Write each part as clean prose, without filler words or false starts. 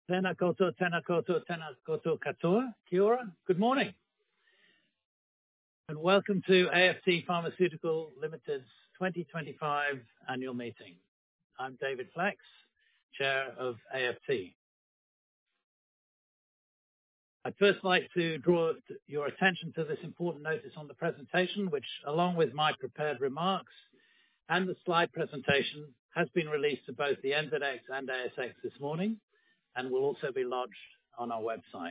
Tēnā koutou, tēnā koutou, tēnā koutou katoa. Kia ora. Good morning. And welcome to AFT Pharmaceutical Limited's 2025 annual meeting. I'm David Flex, Chair of AFT. I'd first like to draw your attention to this important notice on the presentation, which, along with my prepared remarks and the slide presentation, has been released to both the NZX and ASX this morning, and will also be lodged on our website.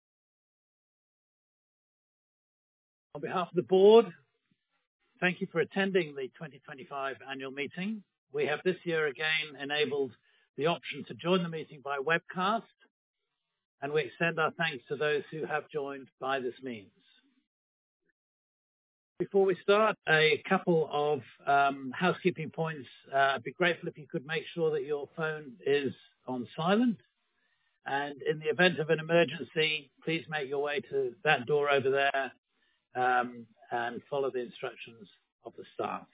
On behalf of the board, thank you for attending the 2025 annual meeting. We have this year again enabled the option to join the meeting by webcast, and we extend our thanks to those who have joined by this means. Before we start, a couple of housekeeping points. I'd be grateful if you could make sure that your phone is on silent. And in the event of an emergency, please make your way to that door over there and follow the instructions of the staff.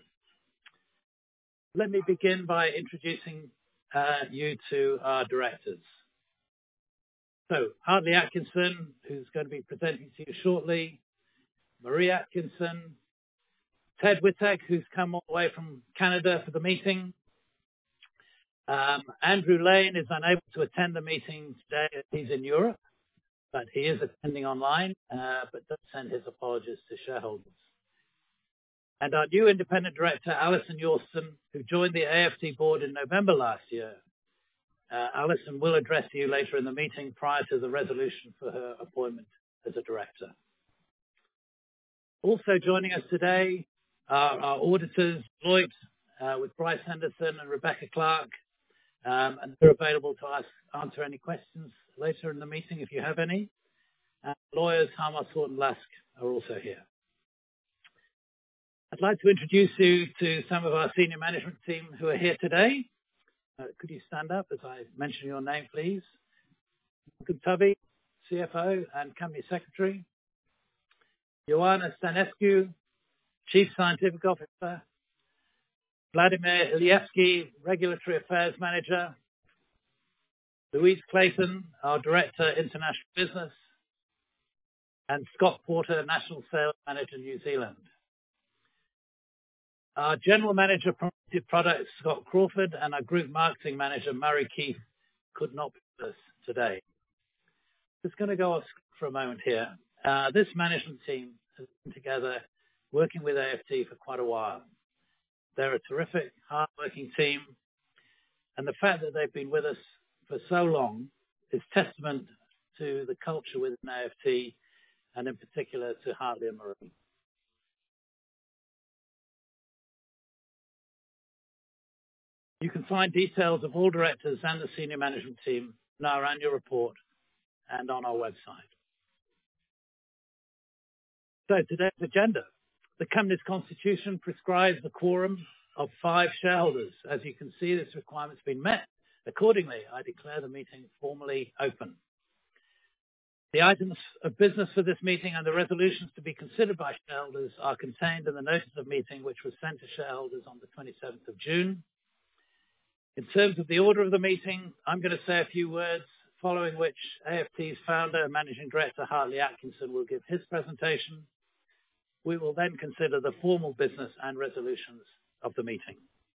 Let me begin by introducing you to our directors. So, Hartley Atkinson, who's going to be presenting to you shortly, Marie Atkinson, Ted Witek, who's come all the way from Canada for the meeting. Andrew Lane is unable to attend the meeting today. He's in Europe, but he is attending online, but does send his apologies to shareholders. And our new independent director, Alison Yorston, who joined the AFT board in November last year. Alison will address you later in the meeting prior to the resolution for her appointment as a director. Also joining us today are our auditors, Deloitte, with Bryce Henderson and Rebecca Clark, and they're available to answer any questions later in the meeting if you have any. Lawyers Harmos Horton Lusk are also here. I'd like to introduce you to some of our senior management team who are here today. Could you stand up as I mention your name, please? Malcolm Tubby, CFO and Company Secretary. Ioana Stanescu, Chief Scientific Officer. Vladimir Ilievsky, Regulatory Affairs Manager. Louise Clayton, our Director, International Business. And Scott Porter, National Sales Manager, New Zealand. Our General Manager, Promoted Products, Scott Crawford, and our Group Marketing Manager, Murray Keith, could not be with us today. Just going to go off for a moment here. This management team has been together working with AFT for quite a while. They're a terrific, hard-working team, and the fact that they've been with us for so long is testament to the culture within AFT, and in particular to Hartley and Marie. You can find details of all directors and the senior management team in our annual report and on our website. So today's agenda. The company's constitution prescribes the quorum of 5 shareholders. As you can see, this requirement's been met. Accordingly, I declare the meeting formally open. The items of business for this meeting and the resolutions to be considered by shareholders are contained in the notice of meeting, which was sent to shareholders on the 27th of June. In terms of the order of the meeting, I'm going to say a few words, following which AFT's founder and managing director, Hartley Atkinson, will give his presentation. We will then consider the formal business and resolutions of the meeting.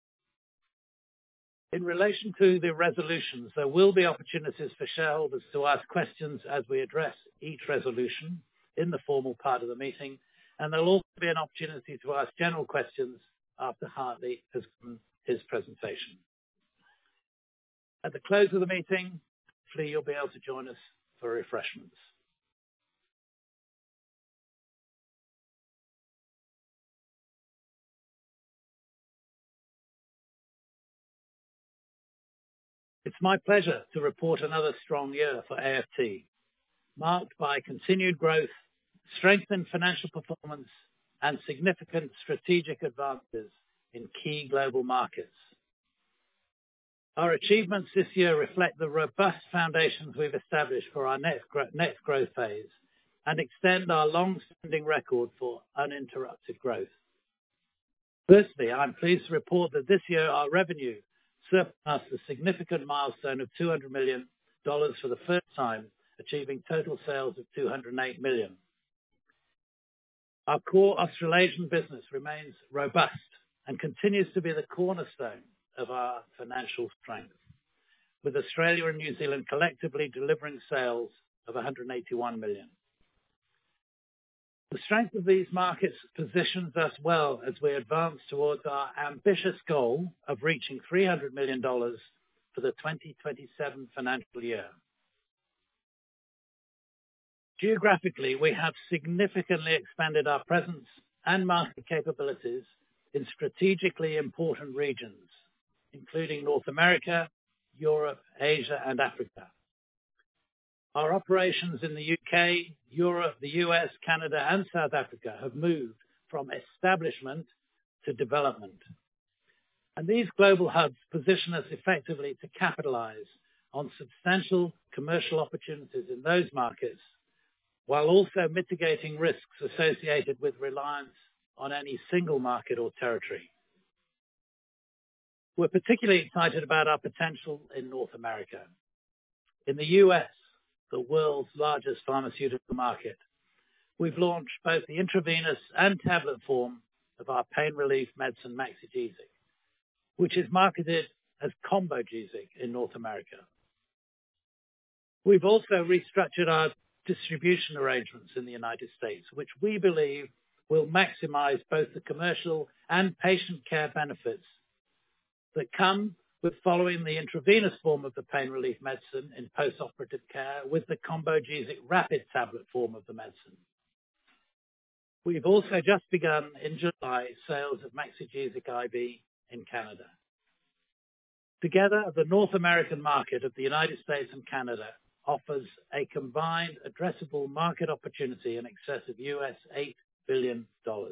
In relation to the resolutions, there will be opportunities for shareholders to ask questions as we address each resolution in the formal part of the meeting, and there'll also be an opportunity to ask general questions after Hartley has given his presentation. At the close of the meeting, hopefully you'll be able to join us for refreshments. It's my pleasure to report another strong year for AFT, marked by continued growth, strengthened financial performance, and significant strategic advances in key global markets. Our achievements this year reflect the robust foundations we've established for our next growth phase and extend our long-standing record for uninterrupted growth. Firstly, I'm pleased to report that this year our revenue surpassed the significant milestone of 200 million for the first time, achieving total sales of $208 million. Our core Australasian business remains robust and continues to be the cornerstone of our financial strength, with Australia and New Zealand collectively delivering sales of $181 million. The strength of these markets positions us well as we advance towards our ambitious goal of reaching $300 million for the 2027 financial year. Geographically, we have significantly expanded our presence and market capabilities in strategically important regions, including North America, Europe, Asia, and Africa. Our operations in the UK, Europe, the US, Canada, and South Africa have moved from establishment to development. And these global hubs position us effectively to capitalize on substantial commercial opportunities in those markets, while also mitigating risks associated with reliance on any single market or territory. We're particularly excited about our potential in North America. In the US, the world's largest pharmaceutical market, we've launched both the intravenous and tablet form of our pain relief medicine Maxigesic, which is marketed as Combogesic in North America. We've also restructured our distribution arrangements in the United States, which we believe will maximize both the commercial and patient care benefits that come with following the intravenous form of the pain relief medicine in post-operative care with the Combogesic rapid tablet form of the medicine. We've also just begun in July sales of Maxigesic IV in Canada. Together, the North American market of the United States and Canada offers a combined addressable market opportunity in excess of US $8 billion.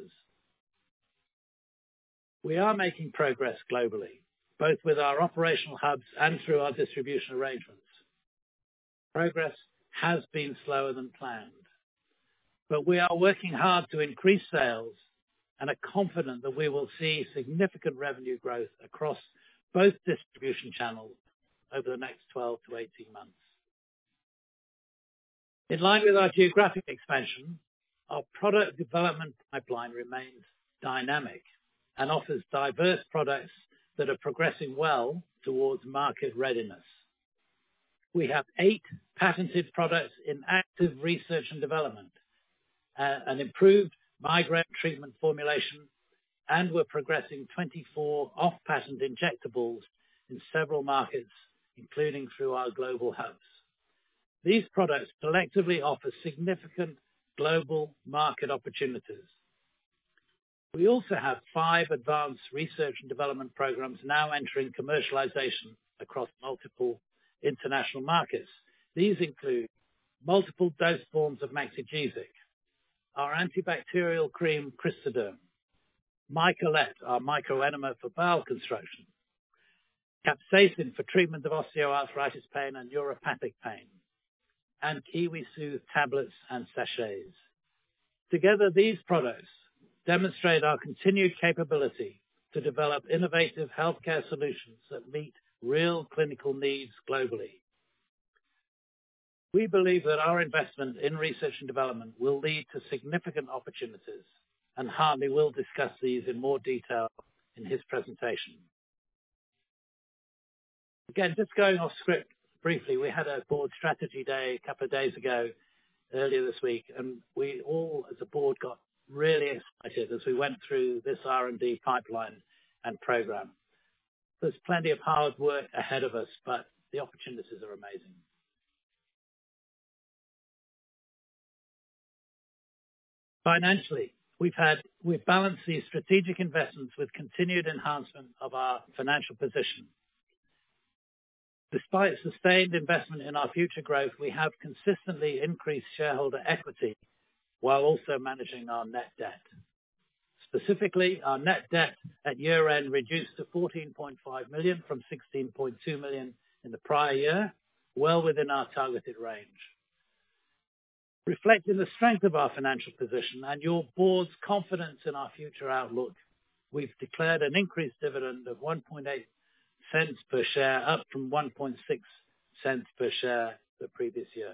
We are making progress globally, both with our operational hubs and through our distribution arrangements. Progress has been slower than planned, but we are working hard to increase sales and are confident that we will see significant revenue growth across both distribution channels over the next 12 to 18 months. In line with our geographic expansion, our product development pipeline remains dynamic and offers diverse products that are progressing well towards market readiness. We have 8 patented products in active research and development, an improved migraine treatment formulation, and we're progressing 24 off-patent injectables in several markets, including through our global hubs. These products collectively offer significant global market opportunities. We also have 5 advanced research and development programs now entering commercialization across multiple international markets. These include multiple dose forms of Maxigesic, our antibacterial cream Crystaderm, Mycolette, our microenema for bowel construction, Capsaicin for treatment of osteoarthritis pain and neuropathic pain, and KiwiSoothe tablets and sachets. Together, these products demonstrate our continued capability to develop innovative healthcare solutions that meet real clinical needs globally. We believe that our investment in research and development will lead to significant opportunities, and Hartley will discuss these in more detail in his presentation. Again, just going off script briefly, we had a board strategy day a couple of days ago, earlier this week, and we all as a board got really excited as we went through this R&D pipeline and program. There's plenty of hard work ahead of us, but the opportunities are amazing. Financially, we've balanced these strategic investments with continued enhancement of our financial position. Despite sustained investment in our future growth, we have consistently increased shareholder equity while also managing our net debt. Specifically, our net debt at year-end reduced to $14.5 million from $16.2 million in the prior year, well within our targeted range. Reflecting the strength of our financial position and your board's confidence in our future outlook, we've declared an increased dividend of 1.8 cents per share, up from 1.6 cents per share the previous year.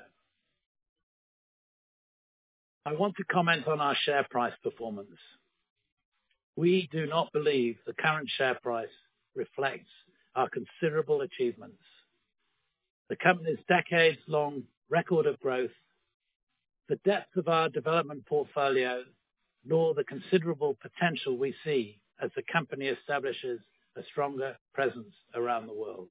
I want to comment on our share price performance. We do not believe the current share price reflects our considerable achievements, the company's decades-long record of growth, the depth of our development portfolio, nor the considerable potential we see as the company establishes a stronger presence around the world.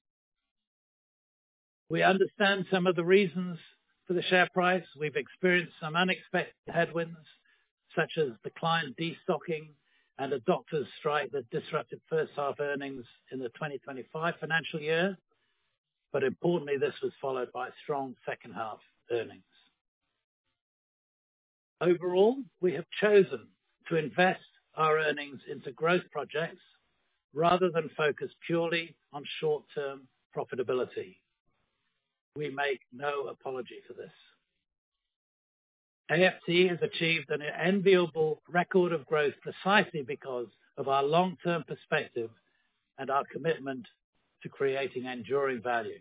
We understand some of the reasons for the share price. We've experienced some unexpected headwinds, such as the client destocking and a doctor's strike that disrupted first half earnings in the 2025 financial year. But importantly, this was followed by strong second half earnings. Overall, we have chosen to invest our earnings into growth projects rather than focus purely on short-term profitability. We make no apology for this. AFT has achieved an enviable record of growth precisely because of our long-term perspective and our commitment to creating enduring value.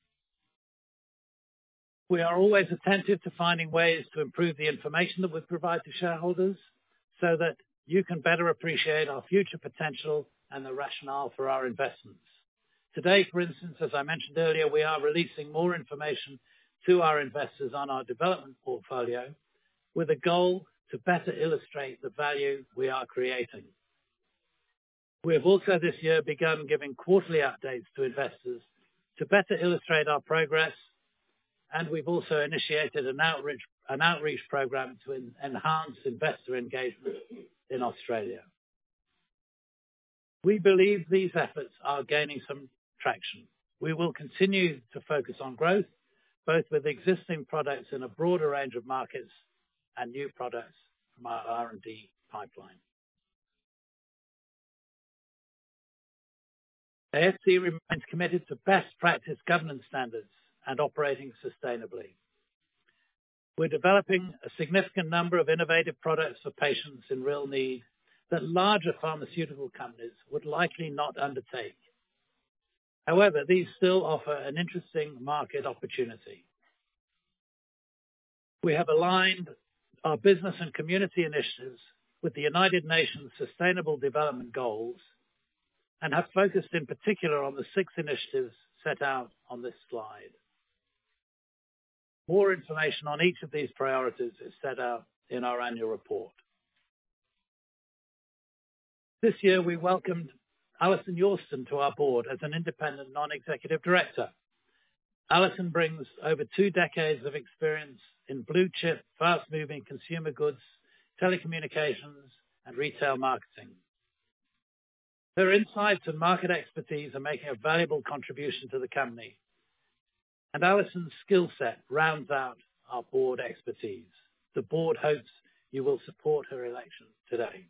We are always attentive to finding ways to improve the information that we provide to shareholders so that you can better appreciate our future potential and the rationale for our investments. Today, for instance, as I mentioned earlier, we are releasing more information to our investors on our development portfolio with a goal to better illustrate the value we are creating. We have also this year begun giving quarterly updates to investors to better illustrate our progress, and we've also initiated an outreach program to enhance investor engagement in Australia. We believe these efforts are gaining some traction. We will continue to focus on growth, both with existing products in a broader range of markets and new products from our R&D pipeline. AFT remains committed to best practice governance standards and operating sustainably. We're developing a significant number of innovative products for patients in real need that larger pharmaceutical companies would likely not undertake. However, these still offer an interesting market opportunity. We have aligned our business and community initiatives with the United Nations Sustainable Development Goals and have focused in particular on the 6 initiatives set out on this slide. More information on each of these priorities is set out in our annual report. This year, we welcomed Alison Yorston to our board as an independent non-executive director. Alison brings over 2 decades of experience in blue-chip, fast-moving consumer goods, telecommunications, and retail marketing. Her insights and market expertise are making a valuable contribution to the company, and Alison's skill set rounds out our board expertise. The board hopes you will support her election today.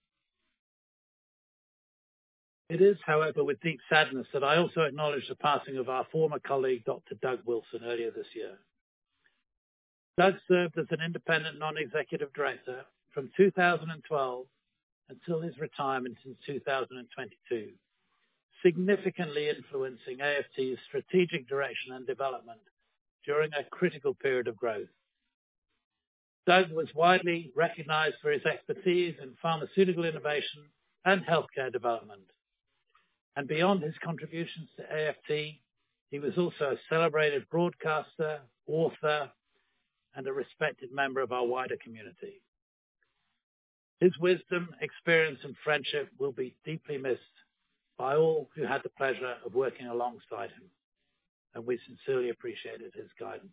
It is, however, with deep sadness that I also acknowledge the passing of our former colleague, Dr. Doug Wilson, earlier this year. Doug served as an independent non-executive director from 2012 until his retirement in 2022, significantly influencing AFT's strategic direction and development during a critical period of growth. Doug was widely recognized for his expertise in pharmaceutical innovation and healthcare development. And beyond his contributions to AFT, he was also a celebrated broadcaster, author, and a respected member of our wider community. His wisdom, experience, and friendship will be deeply missed by all who had the pleasure of working alongside him, and we sincerely appreciated his guidance.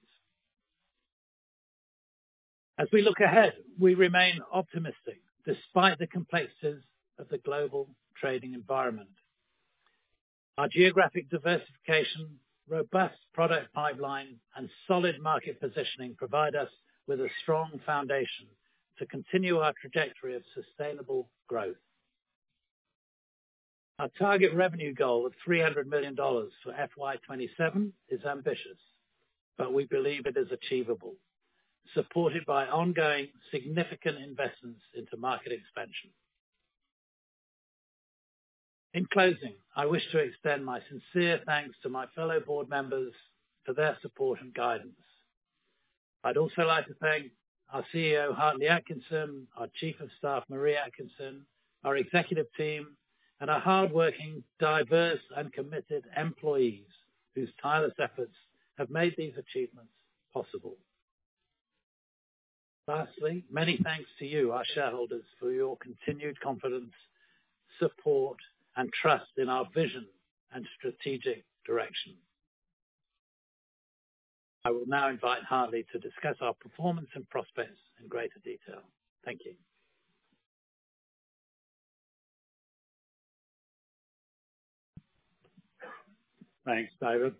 As we look ahead, we remain optimistic despite the complexities of the global trading environment. Our geographic diversification, robust product pipeline, and solid market positioning provide us with a strong foundation to continue our trajectory of sustainable growth. Our target revenue goal of $300 million for FY27 is ambitious, but we believe it is achievable, supported by ongoing significant investments into market expansion. In closing, I wish to extend my sincere thanks to my fellow board members, for their support and guidance. I'd also like to thank our CEO, Hartley Atkinson, our Chief of Staff, Marie Atkinson, our executive team, and our hardworking, diverse and committed employees whose tireless efforts have made these achievements possible. Lastly, many thanks to you, our shareholders, for your continued confidence, support and trust in our vision and strategic direction. I will now invite Hartley to discuss our performance and prospects in greater detail. Thank you. Thanks, David.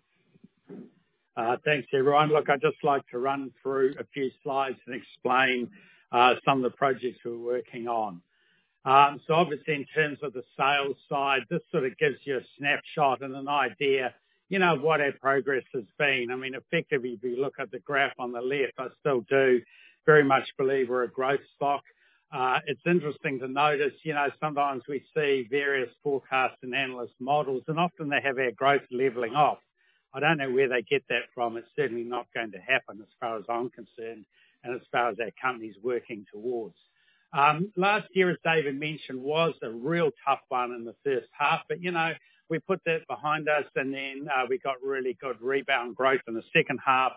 Thanks, everyone. Look, I'd just like to run through a few slides and explain some of the projects we're working on. So obviously, in terms of the sales side, this sort of gives you a snapshot and an idea, of what our progress has been. I mean, effectively, if you look at the graph on the left, I still do very much believe we're a growth stock. It's interesting to notice, sometimes we see various forecasts and analyst models, and often they have our growth leveling off. I don't know where they get that from. It's certainly not going to happen as far as I'm concerned and as far as our company's working towards. Last year, as David mentioned, was a real tough one in the first half, but we put that behind us and then we got really good rebound growth in the second half.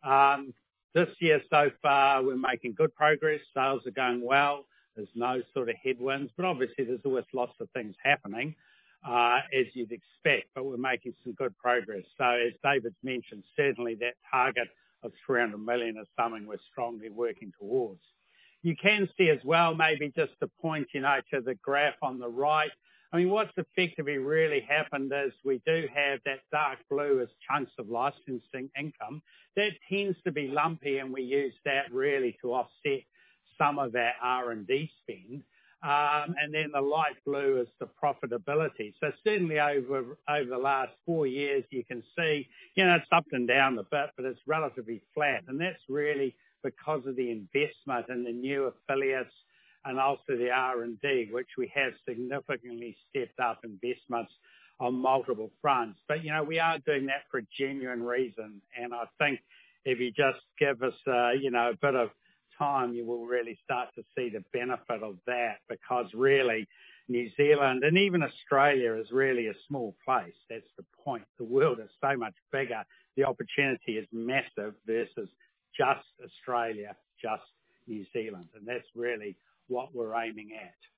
This year so far, we're making good progress. Sales are going well. There's no sort of headwinds, but obviously there's always lots of things happening, as you'd expect, but we're making some good progress. So as David's mentioned, certainly that target of 300 million is something we're strongly working towards. You can see as well, maybe just to point, to the graph on the right. I mean, what's effectively really happened is we do have that dark blue as chunks of licensing income. That tends to be lumpy, and we use that really to offset some of our R&D spend. And then the light blue is the profitability. So certainly over the last 4 years, you can see, it's up and down a bit, but it's relatively flat. And that's really because of the investment in the new affiliates and also the R&D, which we have significantly stepped up investments on multiple fronts. But, we are doing that for a genuine reason. And I think if you just give us, a bit of time, you will really start to see the benefit of that, because really New Zealand and even Australia is really a small place. That's the point. The world is so much bigger. The opportunity is massive versus just Australia, just New Zealand. And that's really what we're aiming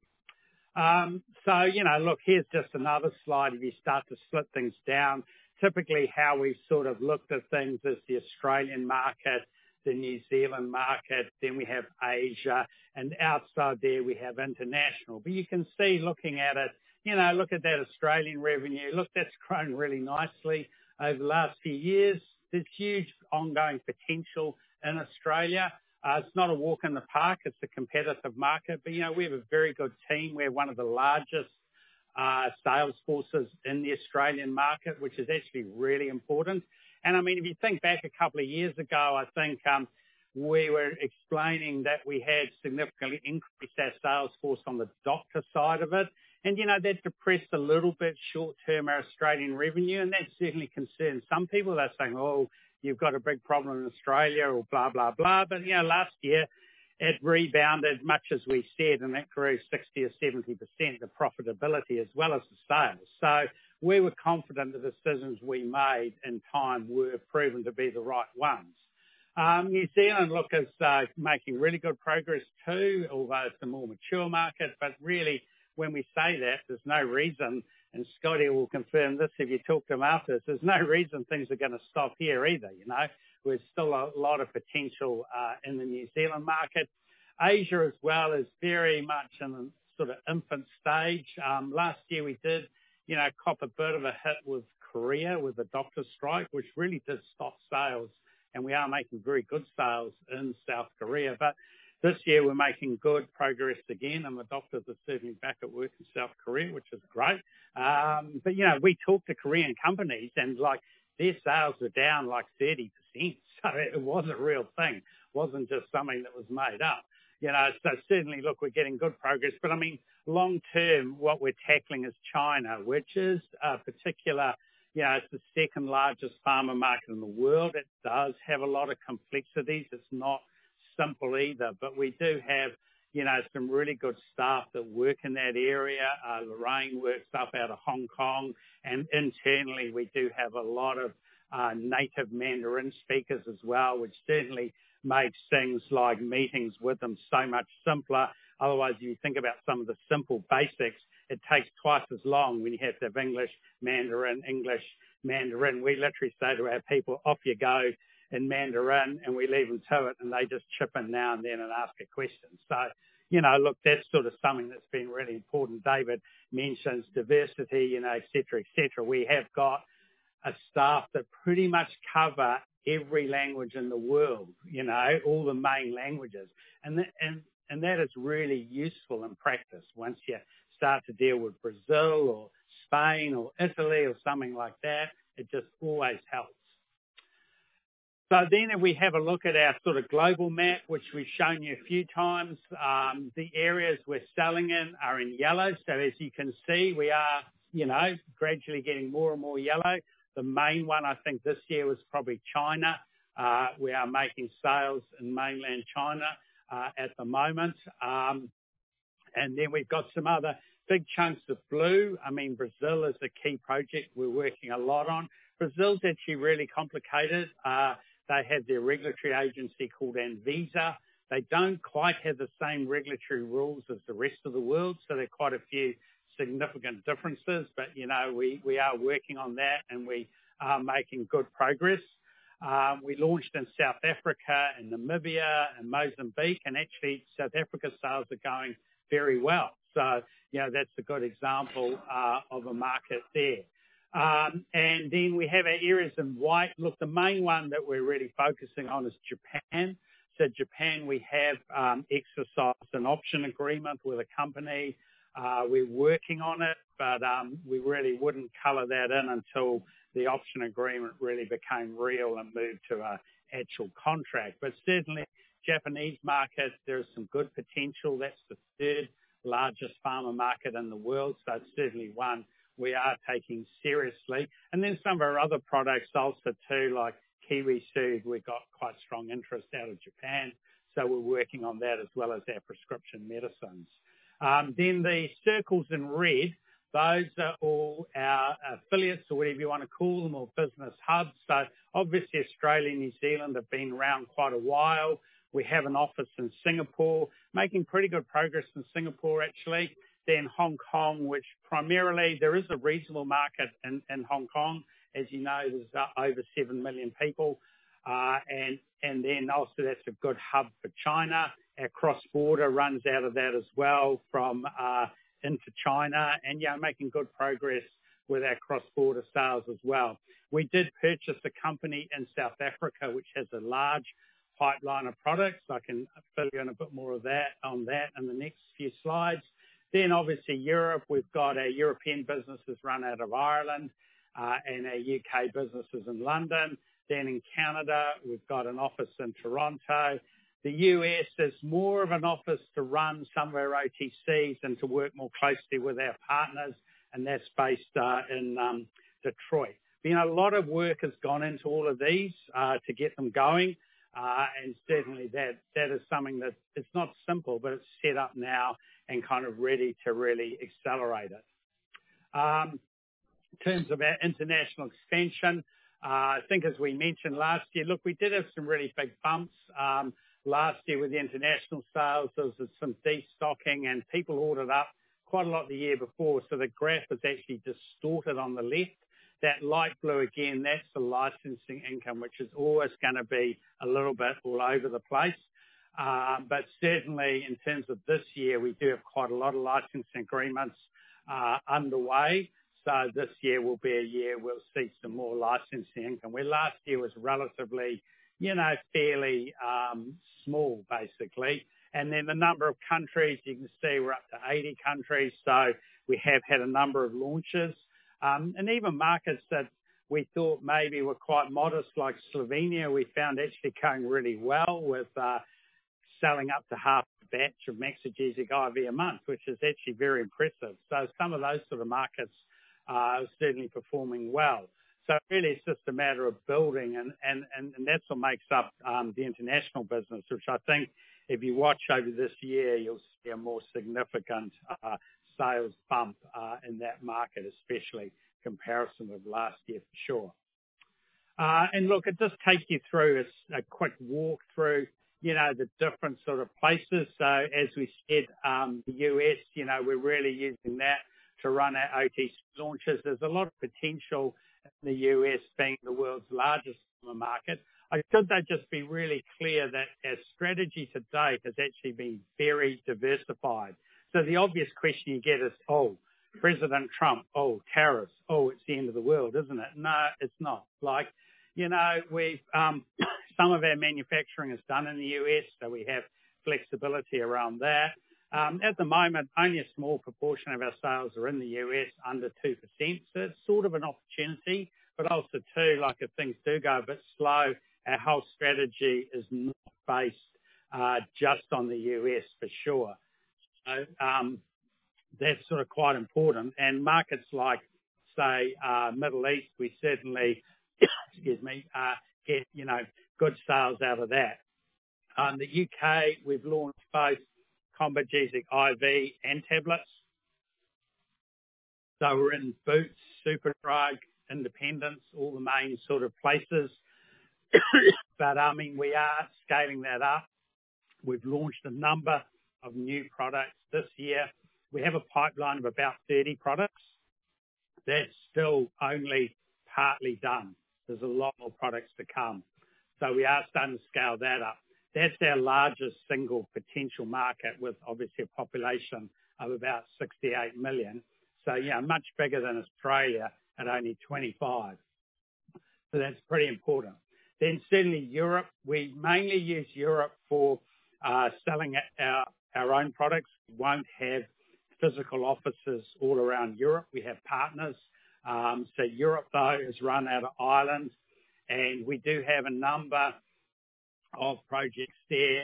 at. So, look, here's just another slide. If you start to split things down, typically how we've sort of looked at things is the Australian market, the New Zealand market, then we have Asia, and outside there we have international. But you can see, looking at it, look at that Australian revenue. Look, that's grown really nicely over the last few years. There's huge ongoing potential in Australia. It's not a walk in the park. It's a competitive market. But, we have a very good team. We're one of the largest sales forces in the Australian market, which is actually really important. And, I mean, if you think back a couple of years ago, I think we were explaining that we had significantly increased our sales force on the doctor side of it. And, that depressed a little bit short-term our Australian revenue, and that certainly concerns some people. They're saying, oh, you've got a big problem in Australia or blah, blah, blah. But, last year it rebounded much as we said, and that grew 60 or 70%, the profitability as well as the sales. So we were confident the decisions we made in time were proven to be the right ones. New Zealand, look, is making really good progress too, although it's a more mature market. But really, when we say that, there's no reason, and Scotty will confirm this if you talk to him after this, there's no reason things are going to stop here either, There's still a lot of potential in the New Zealand market. Asia as well is very much in the sort of infant stage. Last year we did, cop a bit of a hit with Korea with the doctor strike, which really did stop sales, and we are making very good sales in South Korea. But this year we're making good progress again, and the doctors are certainly back at work in South Korea, which is great. But, we talk to Korean companies and their sales were down 30%. So it was a real thing. It wasn't just something that was made up. So certainly, look, we're getting good progress. But I mean, long term, what we're tackling is China, which is a particular, it's the second largest pharma market in the world. It does have a lot of complexities. It's not simple either, but we do have, some really good staff that work in that area. Lorraine works up out of Hong Kong, and internally we do have a lot of native Mandarin speakers as well, which certainly makes things like meetings with them so much simpler. Otherwise, if you think about some of the simple basics, it takes twice as long when you have to have English, Mandarin. We literally say to our people, off you go in Mandarin, and we leave them to it, and they just chip in now and then and ask a question. So, look, that's sort of something that's been really important. David mentions diversity, et cetera. We have got a staff that pretty much cover every language in the world, all the main languages. And that is really useful in practice. Once you start to deal with Brazil or Spain or Italy or something like that, it just always helps. So then if we have a look at our sort of global map, which we've shown you a few times, the areas we're selling in are in yellow. So as you can see, we are, gradually getting more and more yellow. The main one, I think, this year was probably China. We are making sales in mainland China at the moment. And then we've got some other big chunks of blue. I mean, Brazil is a key project we're working a lot on. Brazil's actually really complicated. They have their regulatory agency called Anvisa. They don't quite have the same regulatory rules as the rest of the world, so there are quite a few significant differences, but we are working on that, and we are making good progress. We launched in South Africa and Namibia and Mozambique, and actually South Africa sales are going very well. So, that's a good example of a market there. And then we have our areas in white. Look, the main one that we're really focusing on is Japan. So Japan, we have exercised an option agreement with a company. We're working on it, but we really wouldn't colour that in until the option agreement really became real and moved to an actual contract. But certainly, Japanese market, there's some good potential. That's the third largest pharma market in the world, so it's certainly one we are taking seriously. And then some of our other products also too, like Kiwi Soothe, we've got quite strong interest out of Japan, so we're working on that as well as our prescription medicines. Then the circles in red, those are all our affiliates, or whatever you want to call them, or business hubs. So obviously Australia and New Zealand have been around quite a while. We have an office in Singapore, making pretty good progress in Singapore actually. Then Hong Kong, which primarily there is a reasonable market in Hong Kong. As you know, there's over 7 million people. And then also that's a good hub for China. Our cross-border runs out of that as well from into China, and making good progress with our cross-border sales as well. We did purchase a company in South Africa which has a large pipeline of products. I can fill you in a bit more of that on that in the next few slides. Then obviously Europe, we've got our European businesses run out of Ireland and our UK businesses in London. Then in Canada, we've got an office in Toronto. The US is more of an office to run some of our OTCs and to work more closely with our partners, and that's based in Detroit. But, a lot of work has gone into all of these to get them going, and certainly that is something that it's not simple, but it's set up now and kind of ready to really accelerate it. In terms of our international expansion, I think as we mentioned last year, look, we did have some really big bumps. Last year with the international sales, there was some destocking and people ordered up quite a lot the year before, so the graph is actually distorted on the left. That light blue again, that's the licensing income, which is always going to be a little bit all over the place. But certainly in terms of this year, we do have quite a lot of licensing agreements underway. So this year will be a year we'll see some more licensing income, where last year was relatively, fairly small, basically. And then the number of countries, you can see we're up to 80 countries. So we have had a number of launches. And even markets that we thought maybe were quite modest, like Slovenia, we found actually going really well with selling up to half a batch of Maxigesic IV a month, which is actually very impressive. So some of those sort of markets are certainly performing well. So really it's just a matter of building, and that's what makes up the international business, which I think if you watch over this year, you'll see a more significant sales bump in that market, especially comparison with last year for sure. And look, it just takes you through a quick walk through, the different sort of places. So as we said, the US, we're really using that to run our OTC launches. There's a lot of potential in the US being the world's largest market. I should though just be really clear that our strategy to date has actually been very diversified. So the obvious question you get is, President Trump, tariffs, it's the end of the world, isn't it? No, it's not. We've, some of our manufacturing is done in the US, so we have flexibility around that. At the moment, only a small proportion of our sales are in the US, under 2%. So it's sort of an opportunity, but also too, if things do go a bit slow, our whole strategy is not based just on the US for sure. So that's sort of quite important. And markets like, say, Middle East, we certainly, get, good sales out of that. The UK, we've launched both Combogesic IV and tablets. So we're in Boots, Superdrug, Independence, all the main sort of places. But we are scaling that up. We've launched a number of new products this year. We have a pipeline of about 30 products. That's still only partly done. There's a lot more products to come. So we are starting to scale that up. That's our largest single potential market with obviously a population of about 68 million. So, much bigger than Australia at only 25. So that's pretty important. Then certainly Europe, we mainly use Europe for selling our own products. We won't have physical offices all around Europe. We have partners. So Europe, though, is run out of Ireland, and we do have a number of projects there.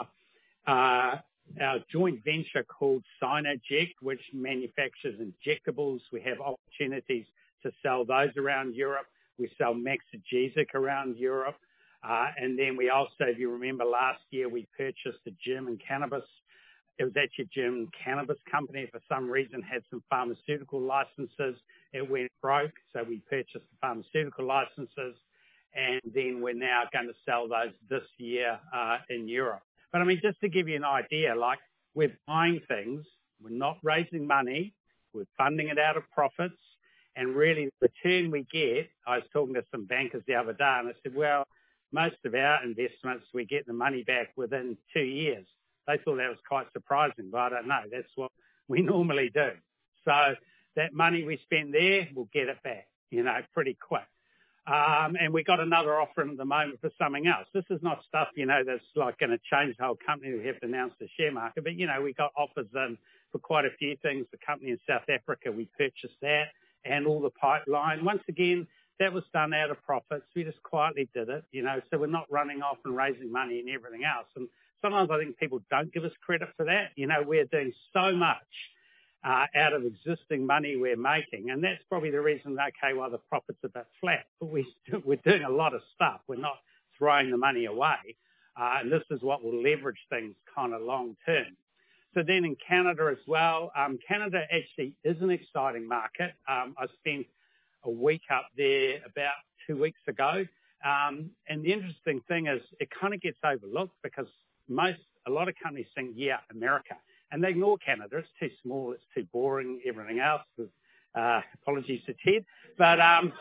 Our joint venture called Sinoject, which manufactures injectables. We have opportunities to sell those around Europe. We sell Maxigesic around Europe. And then we also, if you remember last year, we purchased a German cannabis. It was actually a German cannabis company. For some reason, had some pharmaceutical licenses. It went broke, so we purchased the pharmaceutical licenses, and then we're now going to sell those this year in Europe. But just to give you an idea, we're buying things, we're not raising money, we're funding it out of profits, and really the return we get, I was talking to some bankers the other day, and I said, well, most of our investments, we get the money back within 2 years. They thought that was quite surprising, but I don't know. That's what we normally do. So that money we spend there, we'll get it back, pretty quick. And we got another offer at the moment for something else. This is not stuff, that's going to change the whole company. We have to announce the share market. But, we got offers in for quite a few things. The company in South Africa, we purchased that and all the pipeline. Once again, that was done out of profits. We just quietly did it, so we're not running off and raising money and everything else. And sometimes I think people don't give us credit for that. We're doing so much out of existing money we're making, and that's probably the reason, why the profit's a bit flat. But we're doing a lot of stuff. We're not throwing the money away, and this is what will leverage things kind of long term. So then in Canada as well, Canada actually is an exciting market. I spent a week up there about 2 weeks ago, and the interesting thing is it kind of gets overlooked because a lot of companies think, America. And they ignore Canada. It's too small. It's too boring. Everything else. Apologies to Ted. But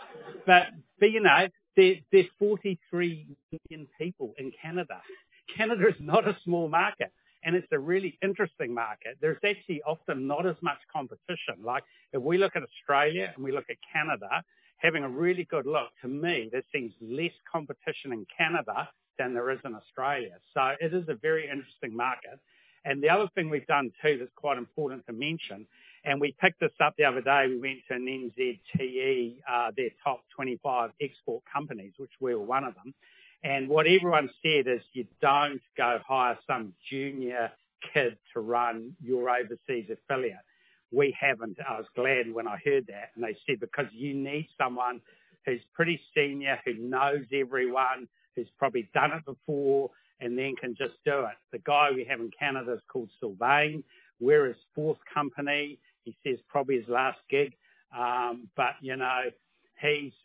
there's 43 million people in Canada. Canada is not a small market, and it's a really interesting market. There's actually often not as much competition. Like if we look at Australia and we look at Canada, having a really good look, to me, there seems less competition in Canada than there is in Australia. So it is a very interesting market. And the other thing we've done too that's quite important to mention, and we picked this up the other day, we went to an NZTE, their top 25 export companies, which we were one of them. And what everyone said is you don't go hire some junior kid to run your overseas affiliate. We haven't. I was glad when I heard that. And they said, because you need someone who's pretty senior, who knows everyone, who's probably done it before, and then can just do it. The guy we have in Canada is called Sylvain. We're his fourth company. He says probably his last gig. But, you know, he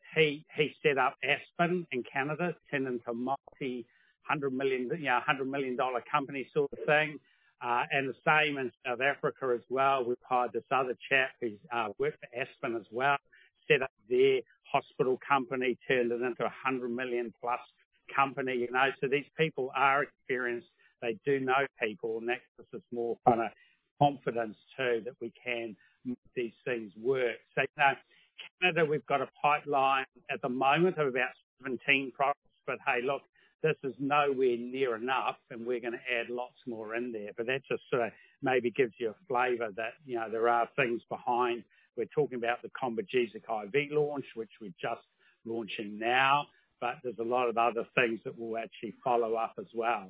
set up Aspen in Canada, turned into a $100 million company sort of thing. And the same in South Africa as well. We've hired this other chap who's worked for Aspen as well, set up their hospital company, turned it into a $100 million plus company, you know. So these people are experienced. They do know people, and that gives us more kind of confidence too that we can make these things work. So, you know, Canada, we've got a pipeline at the moment of about 17 products, but hey, look, this is nowhere near enough, and we're going to add lots more in there. But that just sort of maybe gives you a flavour that, you know, there are things behind. We're talking about the Combogesic IV launch, which we're just launching now, but there's a lot of other things that will actually follow up as well.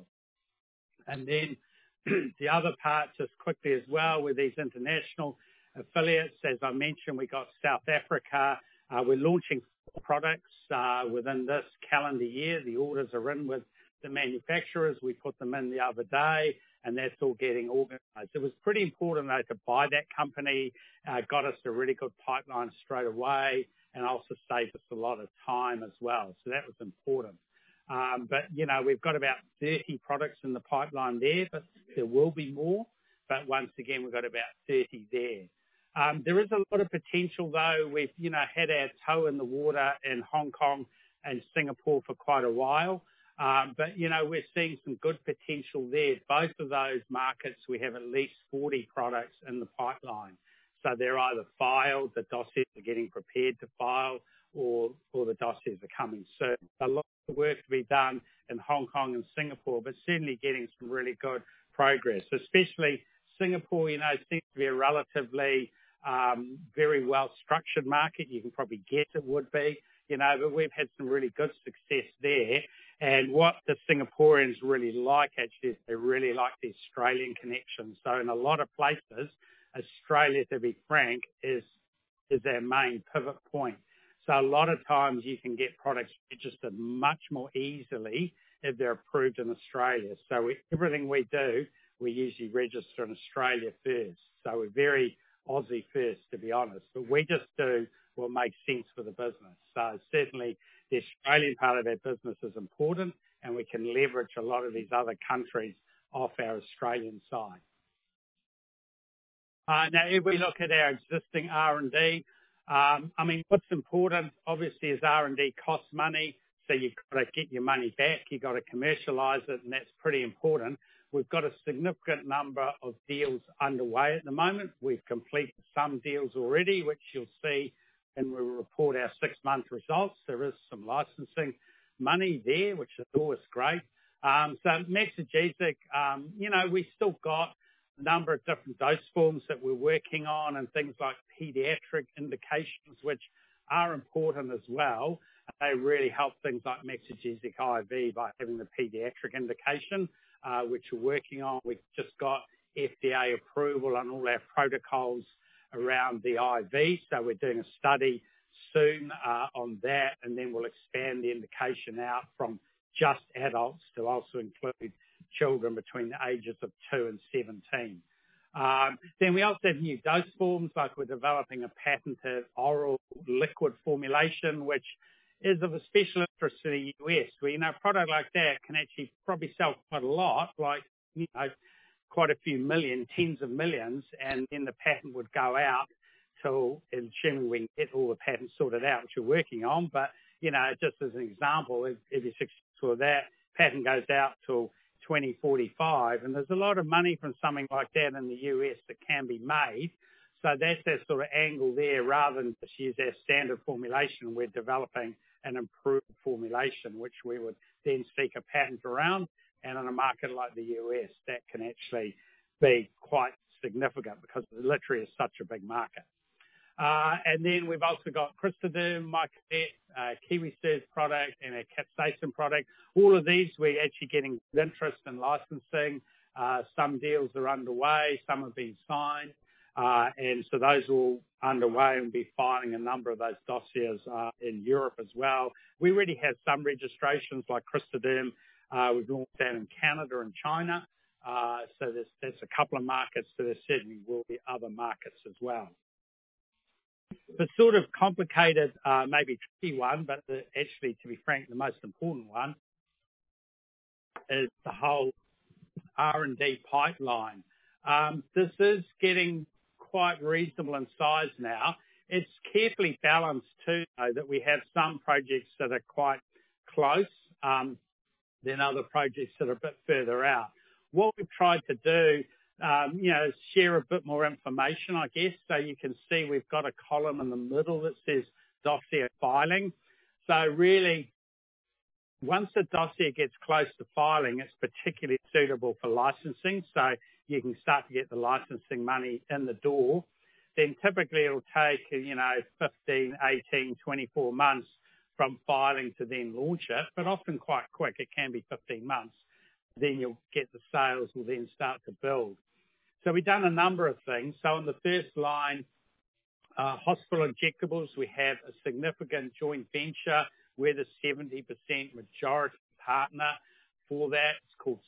And then the other part, just quickly as well, with these international affiliates, as I mentioned, we got South Africa. We're launching 4 products within this calendar year. The orders are in with the manufacturers. We put them in the other day, and that's all getting organised. It was pretty important, though, to buy that company. Got us a really good pipeline straight away, and also saved us a lot of time as well. So that was important. But, you know, we've got about 30 products in the pipeline there, but there will be more. But once again, we've got about 30 there. There is a lot of potential, though. We've, you know, had our toe in the water in Hong Kong and Singapore for quite a while. But, you know, we're seeing some good potential there. Both of those markets, we have at least 40 products in the pipeline. So they're either filed, the dossiers are getting prepared to file, or the dossiers are coming soon. A lot of work to be done in Hong Kong and Singapore, but certainly getting some really good progress, especially Singapore, you know, seems to be a relatively very well-structured market. You can probably guess it would be, you know, but we've had some really good success there. And what the Singaporeans really like, actually, is they really like the Australian connection. So in a lot of places, Australia, to be frank, is our main pivot point. So a lot of times you can get products registered much more easily if they're approved in Australia. So everything we do, we usually register in Australia first. So we're very Aussie first, to be honest. But we just do what makes sense for the business. So certainly the Australian part of our business is important, and we can leverage a lot of these other countries off our Australian side. Now, if we look at our existing R&D, I mean, what's important, obviously, is R&D costs money, so you've got to get your money back. You've got to commercialise it, and that's pretty important. We've got a significant number of deals underway at the moment. We've completed some deals already, which you'll see when we report our 6-month results. There is some licensing money there, which is always great. So Maxigesic, you know, we still got a number of different dose forms that we're working on, and things like pediatric indications, which are important as well. They really help things like Maxigesic IV by having the pediatric indication, which we're working on. We've just got FDA approval on all our protocols around the IV, so we're doing a study soon on that, and then we'll expand the indication out from just adults to also include children between the ages of 2 and 17. Then we also have new dose forms, like we're developing a patented oral liquid formulation, which is of a special interest to the US, where, you know, a product like that can actually probably sell quite a lot, like, you know, quite a few million, tens of millions, and then the patent would go out till, assuming we can get all the patents sorted out, which we're working on. But, you know, just as an example, if you're successful with that, patent goes out till 2045, and there's a lot of money from something like that in the US that can be made. So that's our sort of angle there. Rather than just use our standard formulation, we're developing an improved formulation, which we would then seek a patent around. And in a market like the US, that can actually be quite significant because it literally is such a big market. And then we've also got Crystaderm, Mycovet, KiwiStiz product, and a capsaicin product. All of these, we're actually getting interest in licensing. Some deals are underway, some have been signed. And so those are all underway, and we'll be filing a number of those dossiers in Europe as well. We already have some registrations like Crystaderm. We've launched that in Canada and China. So there's a couple of markets, so there certainly will be other markets as well. The sort of complicated, maybe tricky one, but actually, to be frank, the most important one is the whole R&D pipeline. This is getting quite reasonable in size now. It's carefully balanced too, though, that we have some projects that are quite close, then other projects that are a bit further out. What we've tried to do, is share a bit more information, I guess. So you can see we've got a column in the middle that says dossier filing. So really, once the dossier gets close to filing, it's particularly suitable for licensing. So you can start to get the licensing money in the door. Then typically it'll take, 15, 18, 24 months from filing to then launch it, but often quite quick. It can be 15 months. Then you'll get the sales will then start to build. So we've done a number of things. So on the first line, hospital injectables, we have a significant joint venture. We're the 70% majority partner for that. It's called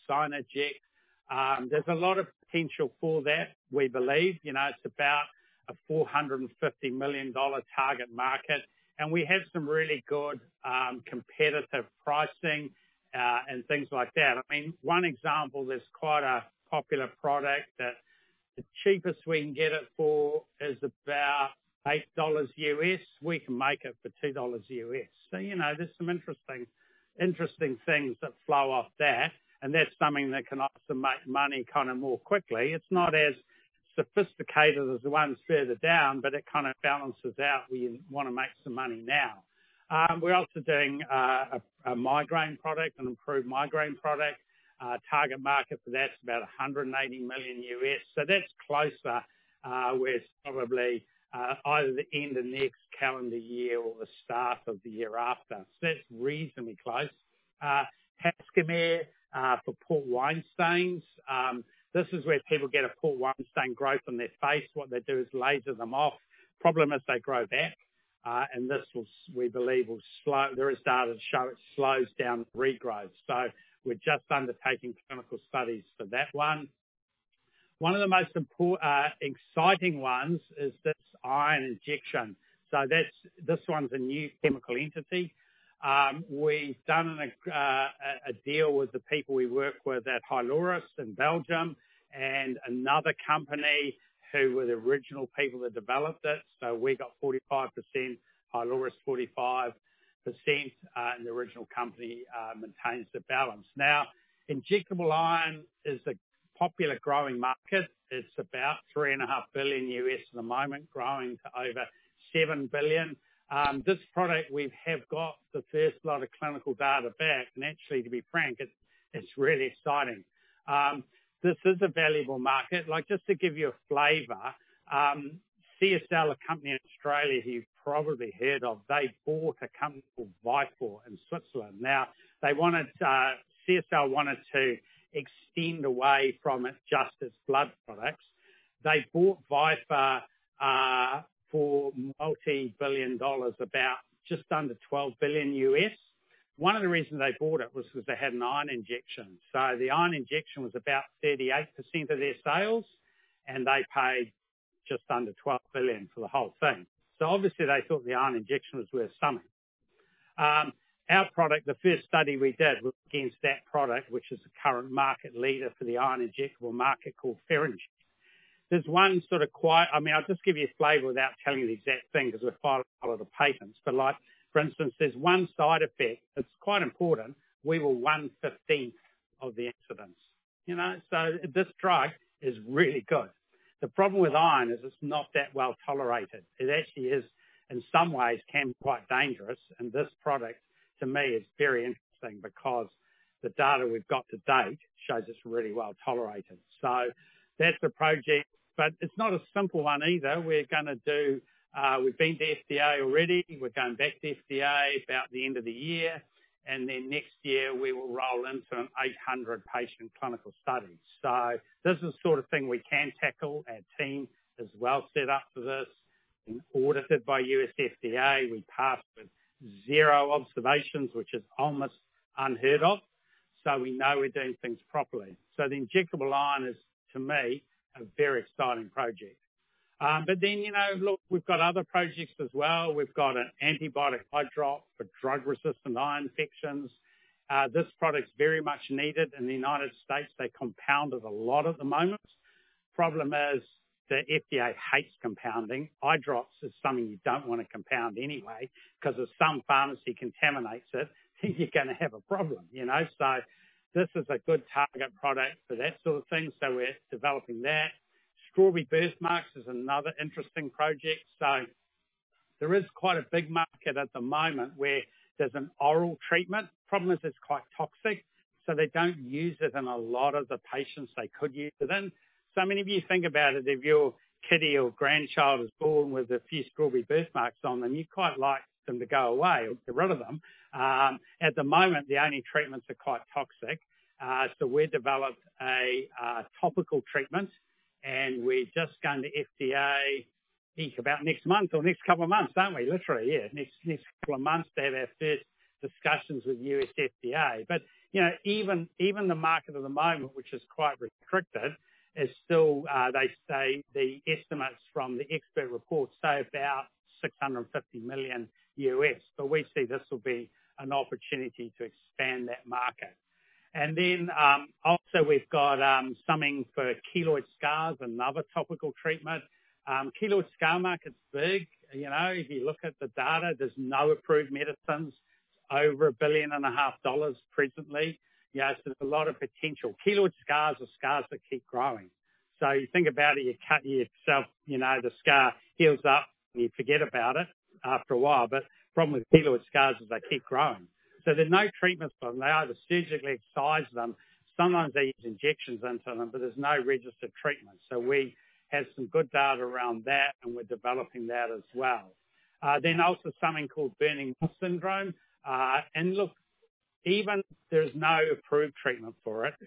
Sinoject. There's a lot of potential for that, we believe. It's about a $450 million target market. And we have some really good competitive pricing and things like that. I mean, one example, there's quite a popular product that the cheapest we can get it for is about $8 US. We can make it for $2 US. So, there's some interesting things that flow off that. And that's something that can also make money kind of more quickly. It's not as sophisticated as the ones further down, but it kind of balances out where you want to make some money now. We're also doing a migraine product, an improved migraine product. Target market for that's about 180 million US. So that's closer, where it's probably either the end of next calendar year or the start of the year after. So that's reasonably close. Pascomer for port wine stains. This is where people get a port wine stain growth on their face. What they do is laser them off. Problem is they grow back. And this we believe will slow. There is data to show it slows down regrowth. So we're just undertaking clinical studies for that one. One of the most exciting ones is this iron injection. So this one's a new chemical entity. We've done a deal with the people we work with at Hyloris in Belgium and another company who were the original people that developed it. So we got 45%, Hyloris 45%, and the original company maintains the balance. Now, injectable iron is a popular growing market. It's about $3.5 billion US at the moment, growing to over $7 billion. This product, we have got the first lot of clinical data back, and actually, to be frank, it's really exciting. This is a valuable market. Like, just to give you a flavour, CSL, a company in Australia who you've probably heard of, they bought a company called Vifor in Switzerland. Now, CSL wanted to extend away from it just its blood products. They bought Vifor for multi-billion dollars, about just under $12 billion US. One of the reasons they bought it was because they had an iron injection. So the iron injection was about 38% of their sales, and they paid just under $12 billion for the whole thing. So obviously they thought the iron injection was worth something. Our product, the first study we did was against that product, which is the current market leader for the iron injectable market, called Ferinject. There's one sort of I'll just give you a flavour without telling you the exact thing because we're filing a lot of patents. But like, for instance, there's one side effect that's quite important. We were 1/15 of the incidence. So this drug is really good. The problem with iron is it's not that well tolerated. It actually is, in some ways, can be quite dangerous. And this product, to me, is very interesting because the data we've got to date shows it's really well tolerated. So that's a project, but it's not a simple one either. We're going to do, we've been to FDA already. We're going back to FDA about the end of the year. And then next year we will roll into an 800 patient clinical study. So this is the sort of thing we can tackle. Our team is well set up for this, and audited by US FDA. We passed with 0 observations, which is almost unheard of. So we know we're doing things properly. So the injectable iron is, to me, a very exciting project. But then, look, we've got other projects as well. We've got an antibiotic eye drop for drug-resistant eye infections. This product's very much needed in the United States. They compound it a lot at the moment. Problem is, the FDA hates compounding. Eye drops is something you don't want to compound anyway, because if some pharmacy contaminates it, then you're going to have a problem, So this is a good target product for that sort of thing. So we're developing that. Strawberry birthmarks is another interesting project. So there is quite a big market at the moment where there's an oral treatment. Problem is it's quite toxic, so they don't use it in a lot of the patients they could use it in. So many of you think about it, if your kiddie or grandchild is born with a few strawberry birthmarks on them, you quite like them to go away or get rid of them. At the moment, the only treatments are quite toxic. So we developed a topical treatment, and we're just going to FDA about next month or next couple of months, aren't we? Literally, yeah, next couple of months to have our first discussions with US FDA. But, even the market at the moment, which is quite restricted, is still, they say the estimates from the expert reports say about $650 million US. But we see this will be an opportunity to expand that market. And then also we've got something for keloid scars, another topical treatment. Keloid scar market's big. If you look at the data, there's no approved medicines, over $1.5 billion presently. So there's a lot of potential. Keloid scars are scars that keep growing. So you think about it, you cut yourself, the scar heals up and you forget about it after a while. But the problem with keloid scars is they keep growing. So there's no treatments for them. They either surgically excise them. Sometimes they use injections into them, but there's no registered treatment. So we have some good data around that, and we're developing that as well. Then also something called burning syndrome. And look, even there's no approved treatment for it.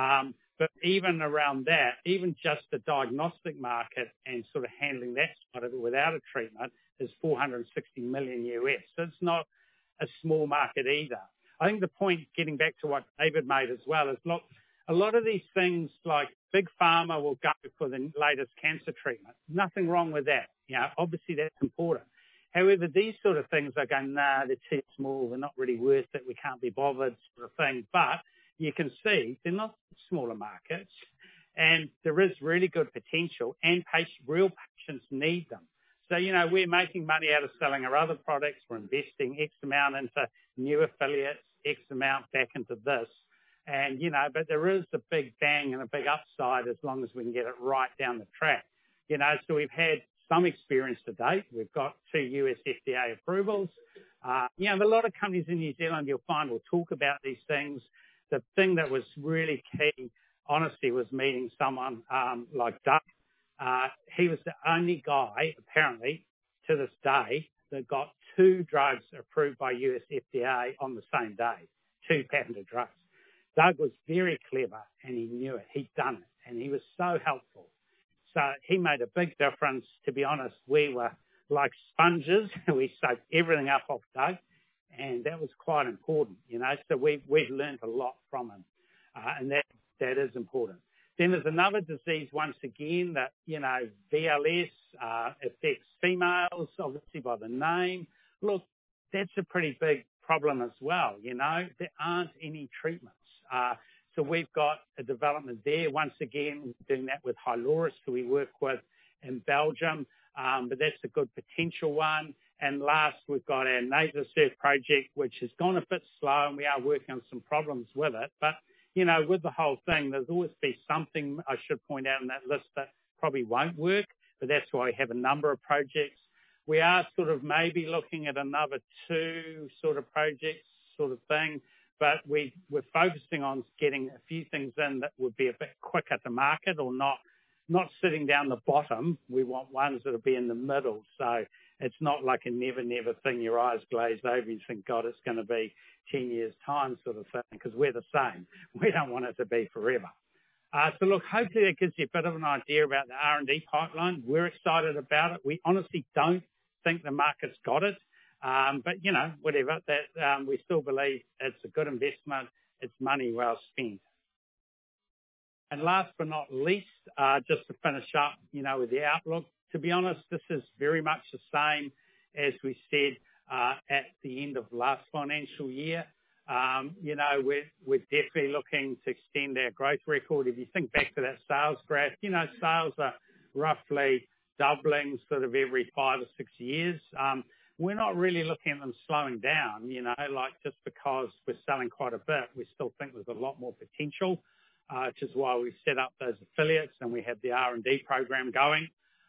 But even around that, even just the diagnostic market and sort of handling that side of it without a treatment is $460 million US. So it's not a small market either. I think the point, getting back to what David made as well, is look, a lot of these things, like big pharma will go for the latest cancer treatment. Nothing wrong with that. Obviously that's important. However, these sort of things are going, nah, they're too small, they're not really worth it, we can't be bothered, sort of thing. But you can see they're not smaller markets, and there is really good potential, and real patients need them. So, we're making money out of selling our other products. We're investing X amount into new affiliates, X amount back into this. And, but there is a big bang and a big upside as long as we can get it right down the track. So we've had some experience to date. We've got 2 US FDA approvals. A lot of companies in New Zealand, you'll find, will talk about these things. The thing that was really key, honestly, was meeting someone like Doug. He was the only guy, apparently, to this day, that got 2 drugs approved by US FDA on the same day, 2 patented drugs. Doug was very clever, and he knew it. He'd done it, and he was so helpful. So he made a big difference. To be honest, we were like sponges. We soaked everything up off Doug, and that was quite important, So we've learned a lot from him, and that is important. Then there's another disease, once again, that, VLS affects females, obviously by the name. Look, that's a pretty big problem as well, There aren't any treatments. So we've got a development there. Once again, doing that with Hyloris, who we work with in Belgium, but that's a good potential one. And last, we've got our NasoSurf project, which has gone a bit slow, and we are working on some problems with it. But, with the whole thing, there's always be something I should point out in that list that probably won't work, but that's why we have a number of projects. We are sort of maybe looking at another 2 sort of projects sort of thing, but we're focusing on getting a few things in that would be a bit quicker to market, or not sitting down the bottom. We want ones that'll be in the middle. So it's not like a never thing, your eyes glaze over, you think, God, it's going to be 10 years time sort of thing, because we're the same. We don't want it to be forever. So look, hopefully that gives you a bit of an idea about the R&D pipeline. We're excited about it. We honestly don't think the market's got it. But, you know, whatever, that we still believe it's a good investment. It's money well spent. And last but not least, just to finish up, you know, with the outlook, to be honest, this is very much the same as we said at the end of last financial year. You know, we're definitely looking to extend our growth record. If you think back to that sales graph, you know, sales are roughly doubling sort of every 5 or 6 years. We're not really looking at them slowing down, you know, like just because we're selling quite a bit, we still think there's a lot more potential, which is why we've set up those affiliates and we have the R&D program going.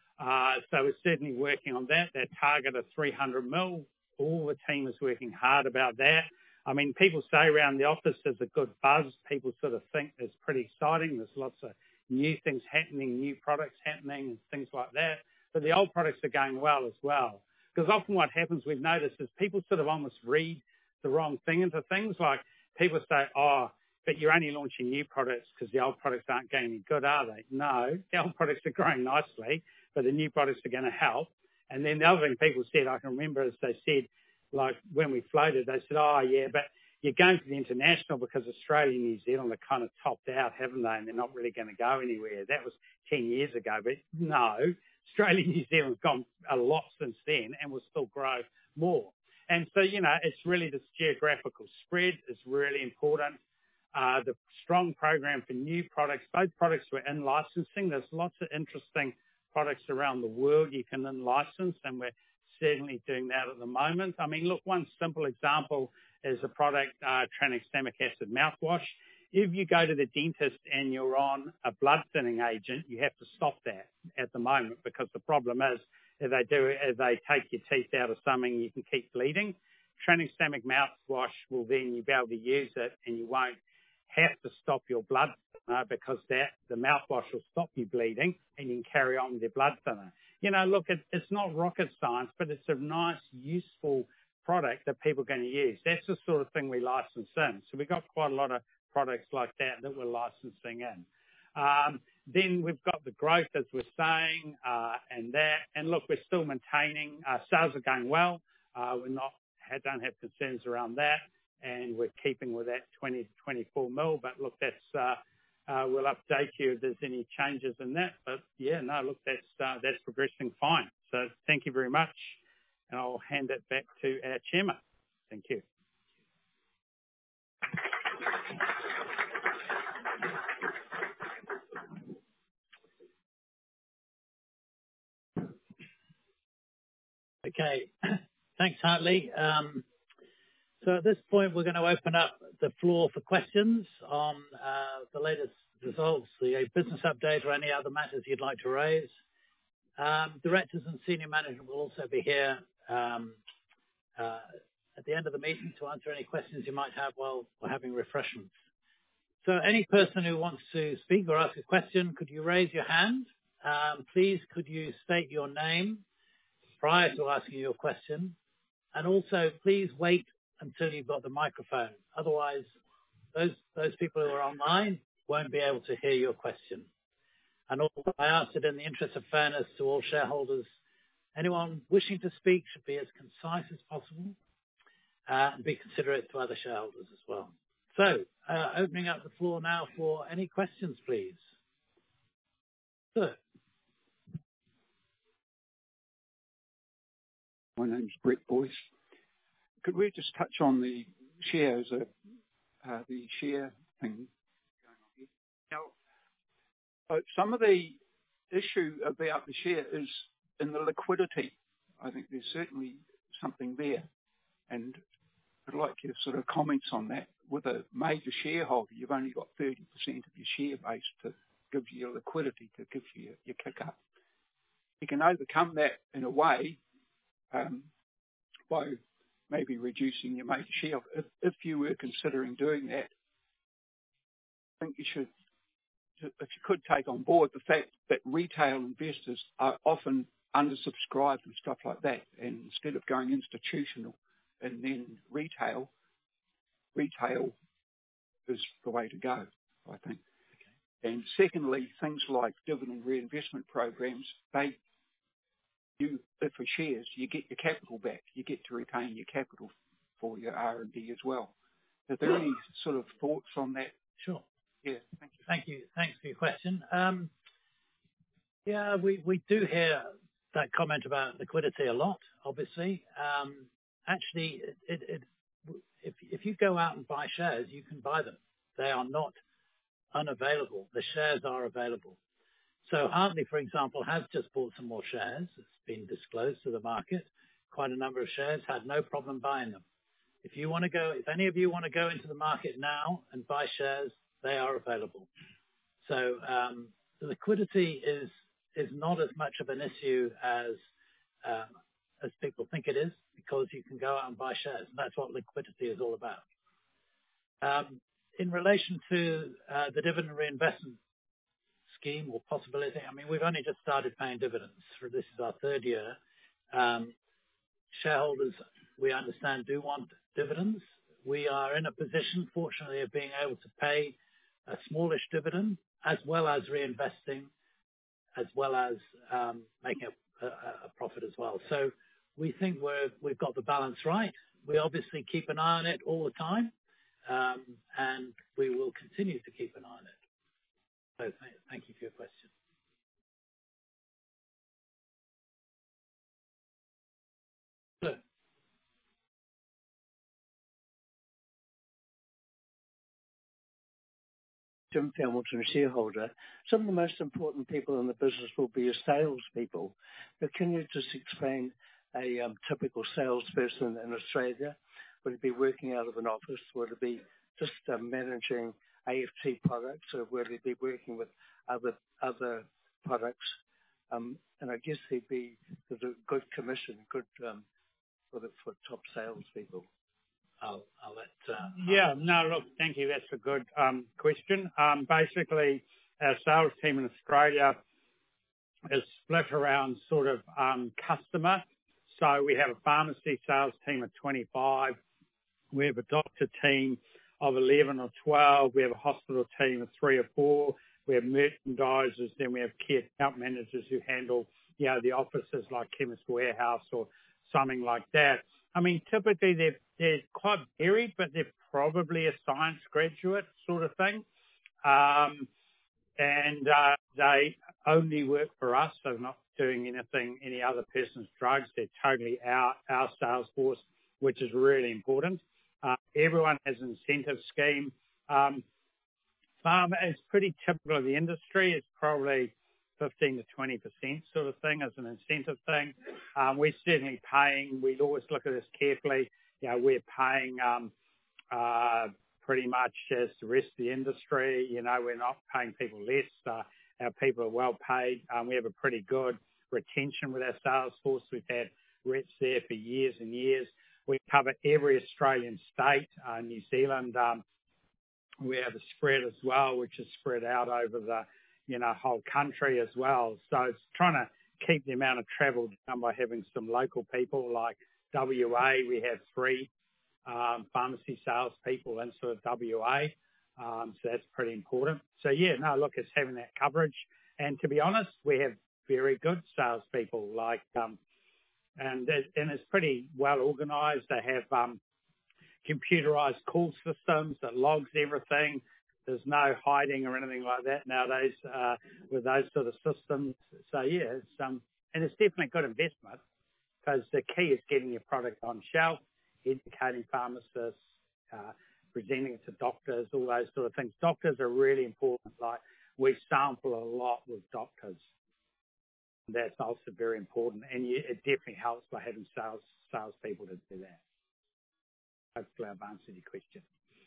So we're certainly working on that. That target of 300 mil, all the team is working hard about that. I mean, people say around the office there's a good buzz. People sort of think it's pretty exciting. There's lots of new things happening, new products happening and things like that. But the old products are going well as well. Because often what happens, we've noticed, is people sort of almost read the wrong thing into things. Like people say, oh, but you're only launching new products because the old products aren't going any good, are they? No, the old products are growing nicely, but the new products are going to help. And then the other thing people said, I can remember, is they said, like when we floated, they said, oh yeah, but you're going to the international because Australia and New Zealand are kind of topped out, haven't they? And they're not really going to go anywhere. That was 10 years ago, but no, Australia and New Zealand's gone a lot since then and will still grow more. And so, you know, it's really this geographical spread is really important. The strong program for new products, both products were in licensing. There's lots of interesting products around the world you can in license, and we're certainly doing that at the moment. I mean, look, one simple example is a product, tranexamic acid mouthwash. If you go to the dentist and you're on a blood thinning agent, you have to stop that at the moment because the problem is if they take your teeth out or something, you can keep bleeding. Tranexamic mouthwash will then you'll be able to use it and you won't have to stop your blood thinner because the mouthwash will stop you bleeding and you can carry on with your blood thinner. You know, look, it's not rocket science, but it's a nice, useful product that people are going to use. That's the sort of thing we license in. So we've got quite a lot of products like that we're licensing in. Then we've got the growth, as we're saying, and that. And look, we're still maintaining. Sales are going well. Don't have concerns around that. And we're keeping with that 20 to 24 mil. But look, that's we'll update you if there's any changes in that. But yeah, no, look, that's progressing fine. So thank you very much. And I'll hand it back to our chairman. Thank you. Okay. Thanks, Hartley. So at this point, we're going to open up the floor for questions on the latest results, the business update, or any other matters you'd like to raise. Directors and senior management will also be here at the end of the meeting to answer any questions you might have while we're having refreshments. So any person who wants to speak or ask a question, could you raise your hand? Please, could you state your name prior to asking your question? And also, please wait until you've got the microphone. Otherwise, those people who are online won't be able to hear your question. And also, I ask that in the interest of fairness to all shareholders, anyone wishing to speak should be as concise as possible and be considerate to other shareholders as well. So, opening up the floor now for any questions, please. Sir. My name's Brett Boyce. Could we just touch on the shares, the share thing going on here? Now, some of the issue about the share is in the liquidity. I think there's certainly something there. And I'd like your sort of comments on that. With a major shareholder, you've only got 30% of your share base to give you your liquidity, to give you your kick up. You can overcome that in a way by maybe reducing your major shareholder. If you were considering doing that, I think you should, if you could take on board the fact that retail investors are often undersubscribed and stuff like that, and instead of going institutional and then retail is the way to go, I think. And secondly, things like dividend reinvestment programs, for shares, you get your capital back. You get to retain your capital for your R&D as well. Are there any sort of thoughts on that? Sure. Yeah, thank you. Thank you. Thanks for your question. Yeah, we do hear that comment about liquidity a lot, obviously. Actually, if you go out and buy shares, you can buy them. They are not unavailable. The shares are available. So Hartley, for example, has just bought some more shares. It's been disclosed to the market. Quite a number of shares, had no problem buying them. If any of you want to go into the market now and buy shares, they are available. So the liquidity is not as much of an issue as people think it is, because you can go out and buy shares. And that's what liquidity is all about. In relation to the dividend reinvestment scheme or possibility, I mean, we've only just started paying dividends. This is our third year. Shareholders, we understand, do want dividends. We are in a position, fortunately, of being able to pay a smallish dividend, as well as reinvesting, as well as making a profit as well. So we think we've got the balance right. We obviously keep an eye on it all the time, and we will continue to keep an eye on it. So thank you for your question. Good. Jim Hamilton, shareholder. Some of the most important people in the business will be your salespeople. But can you just explain a typical salesperson in Australia? Would it be working out of an office? Would it be just managing AFT products, or would it be working with other products? And I guess there's a good commission, good for top salespeople. I'll let. Yeah. No, look, thank you. That's a good question. Basically, our sales team in Australia is split around sort of customer. So we have a pharmacy sales team of 25. We have a doctor team of 11 or 12. We have a hospital team of 3 or 4. We have merchandisers. Then we have key account managers who handle, the offices like Chemist Warehouse or something like that. I mean, typically they're quite varied, but they're probably a science graduate sort of thing. And they only work for us, so not doing any other person's drugs. They're totally our sales force, which is really important. Everyone has an incentive scheme. Pharma is pretty typical of the industry. It's probably 15 to 20% sort of thing as an incentive thing. We're certainly paying. We always look at this carefully. We're paying pretty much as the rest of the industry. We're not paying people less. Our people are well paid. We have a pretty good retention with our sales force. We've had reps there for years and years. We cover every Australian state. New Zealand, we have a spread as well, which is spread out over the whole country as well. So it's trying to keep the amount of travel down by having some local people like WA. We have 3 pharmacy sales people in sort of WA. So that's pretty important. So it's having that coverage. And to be honest, we have very good salespeople and it's pretty well organized. They have computerized call systems that logs everything. There's no hiding or anything like that nowadays with those sort of systems. So it's and it's definitely a good investment, because the key is getting your product on shelf, educating pharmacists, presenting it to doctors, all those sort of things. Doctors are really important. Like, we sample a lot with doctors. That's also very important, and it definitely helps by having salespeople to do that. Hopefully I've answered your question.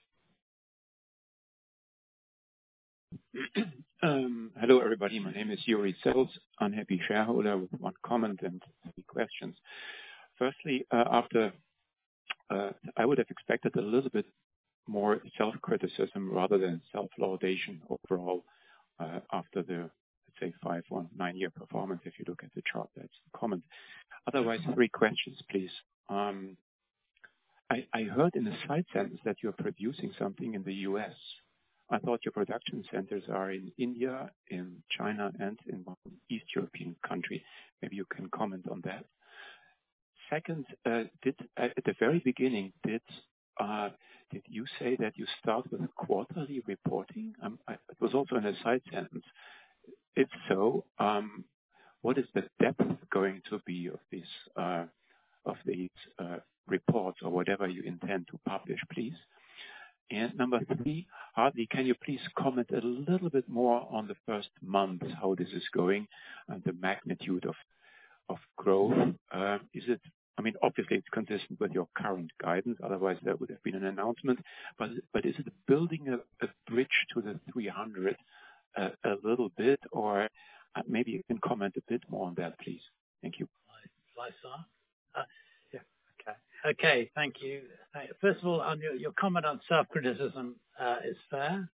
Hello, everybody. My name is Yuri Sells, unhappy shareholder with 1 comment and 3 questions. Firstly, I would have expected a little bit more self-criticism rather than self-laudation overall after the, let's say, 5 or 9-year performance. If you look at the chart, that's the comment. Otherwise, 3 questions, please. I heard in a side sentence that you're producing something in the US. I thought your production centers are in India, in China, and in one East European country. Maybe you can comment on that. Second, at the very beginning, did you say that you start with quarterly reporting? It was also in a side sentence. If so, what is the depth going to be of these reports or whatever you intend to publish, please? And number 3, Hartley, can you please comment a little bit more on the first month, how this is going, and the magnitude of growth? Obviously it's consistent with your current guidance, otherwise there would have been an announcement. But is it building a bridge to the 300 a little bit, or maybe you can comment a bit more on that, please? Thank you. Shall I start? Yeah. Okay. Thank you. First of all, on your comment on self-criticism is fair.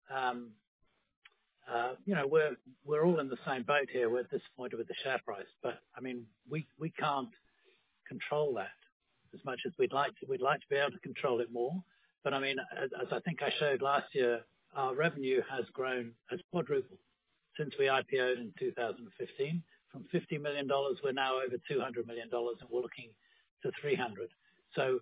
We're all in the same boat here. We're disappointed with the share price, but we can't control that as much as we'd like to. We'd like to be able to control it more. But as I think I showed last year, our revenue has quadrupled since we IPO'd in 2015. From $50 million, we're now over $200 million, and we're looking to 300. So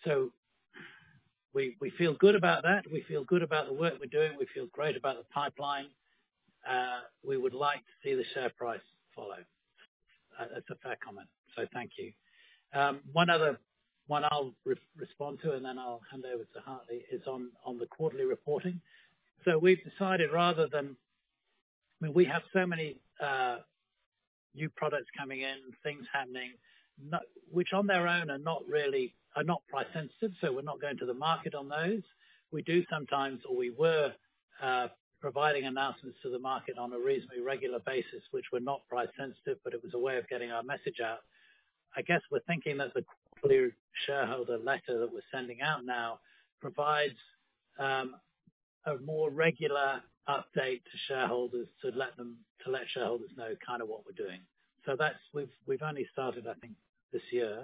we feel good about that. We feel good about the work we're doing. We feel great about the pipeline. We would like to see the share price follow. That's a fair comment. So thank you. One other one I'll respond to, and then I'll hand over to Hartley, is on the quarterly reporting. So we've decided rather than, we have so many new products coming in, things happening, which on their own are not price sensitive. So we're not going to the market on those. We do sometimes, or we were providing announcements to the market on a reasonably regular basis, which were not price sensitive, but it was a way of getting our message out. I guess we're thinking that the quarterly shareholder letter that we're sending out now provides a more regular update to shareholders to let shareholders know kind of what we're doing. So we've only started, I think, this year,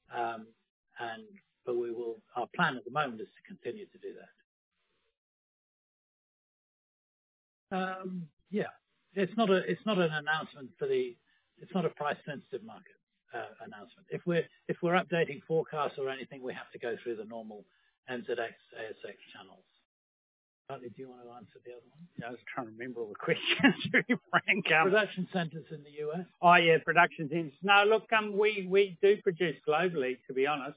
but our plan at the moment is to continue to do that. It's not an announcement it's not a price sensitive market announcement. If we're updating forecasts or anything, we have to go through the normal NZX, ASX channels. Hartley, do you want to answer the other one? Yeah, I was trying to remember all the questions, to be frank. Production centers in the US. Oh yeah, production centers. No, look, we do produce globally, to be honest.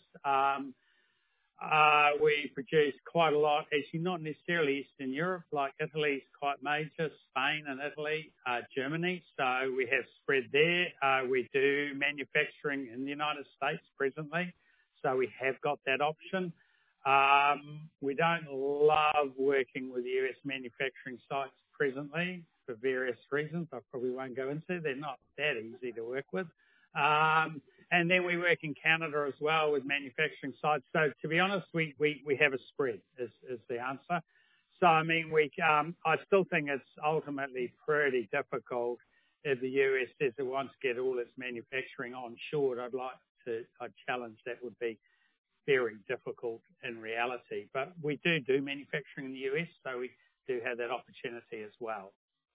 We produce quite a lot, actually not necessarily Eastern Europe, like Italy is quite major, Spain and Italy, Germany. So we have spread there. We do manufacturing in the United States presently, so we have got that option. We don't love working with US manufacturing sites presently for various reasons I probably won't go into. They're not that easy to work with. And then we work in Canada as well with manufacturing sites. So to be honest, we have a spread is the answer. So I still think it's ultimately pretty difficult if the US says it wants to get all its manufacturing onshore. I'd challenge that would be very difficult in reality. But we do manufacturing in the US, so we do have that opportunity as well.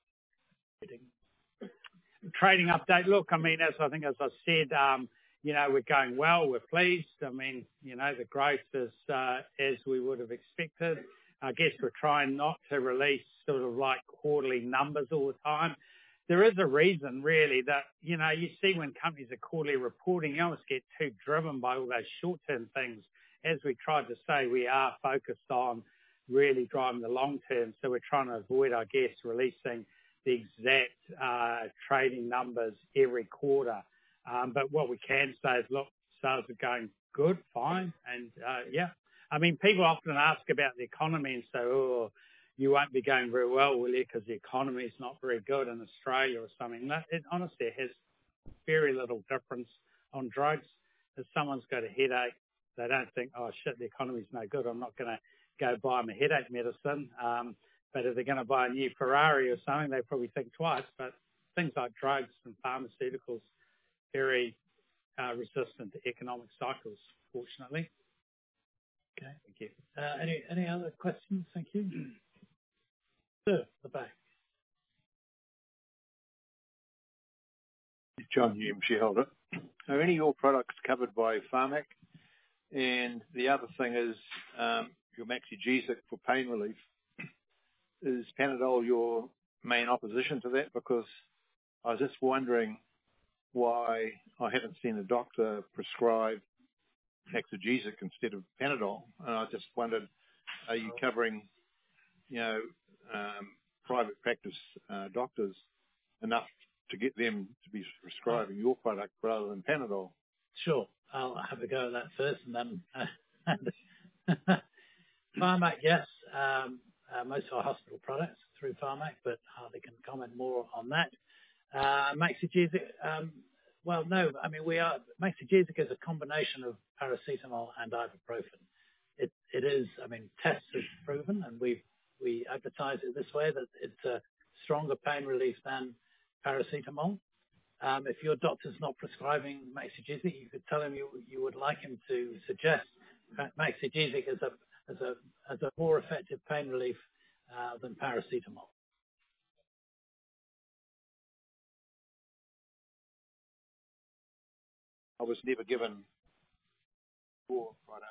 Trading update. Look, as I said, we're going well. We're pleased. The growth is as we would have expected. I guess we're trying not to release sort of like quarterly numbers all the time. There is a reason really that, you see when companies are quarterly reporting, you almost get too driven by all those short-term things. As we tried to say, we are focused on really driving the long term. So we're trying to avoid, I guess, releasing the exact trading numbers every quarter. But what we can say is, look, sales are going good, fine. And people often ask about the economy and say, oh, you won't be going very well, will you? Because the economy is not very good in Australia or something. It honestly has very little difference on drugs. If someone's got a headache, they don't think, oh shit, the economy's no good, I'm not going to go buy them a headache medicine. But if they're going to buy a new Ferrari or something, they probably think twice. But things like drugs and pharmaceuticals, very resistant to economic cycles, fortunately. Okay, thank you. Any other questions? Thank you. John Hume, shareholder. Are any of your products covered by Pharmac? And the other thing is, your Maxigesic for pain relief. Is Panadol your main opposition to that? Because I was just wondering why I haven't seen a doctor prescribe Maxigesic instead of Panadol. And I just wondered, are you covering, private practice doctors enough to get them to be prescribing your product rather than Panadol? Sure. I'll have a go at that first and then Pharmac, yes. Most of our hospital products through Pharmac, but Hartley can comment more on that. Maxigesic, well, no. I mean, Maxigesic is a combination of paracetamol and ibuprofen. It is, I mean, tests have proven, and we advertise it this way, that it's a stronger pain relief than paracetamol. If your doctor's not prescribing Maxigesic, you could tell him you would like him to suggest Maxigesic as a more effective pain relief than paracetamol. I was never given your product.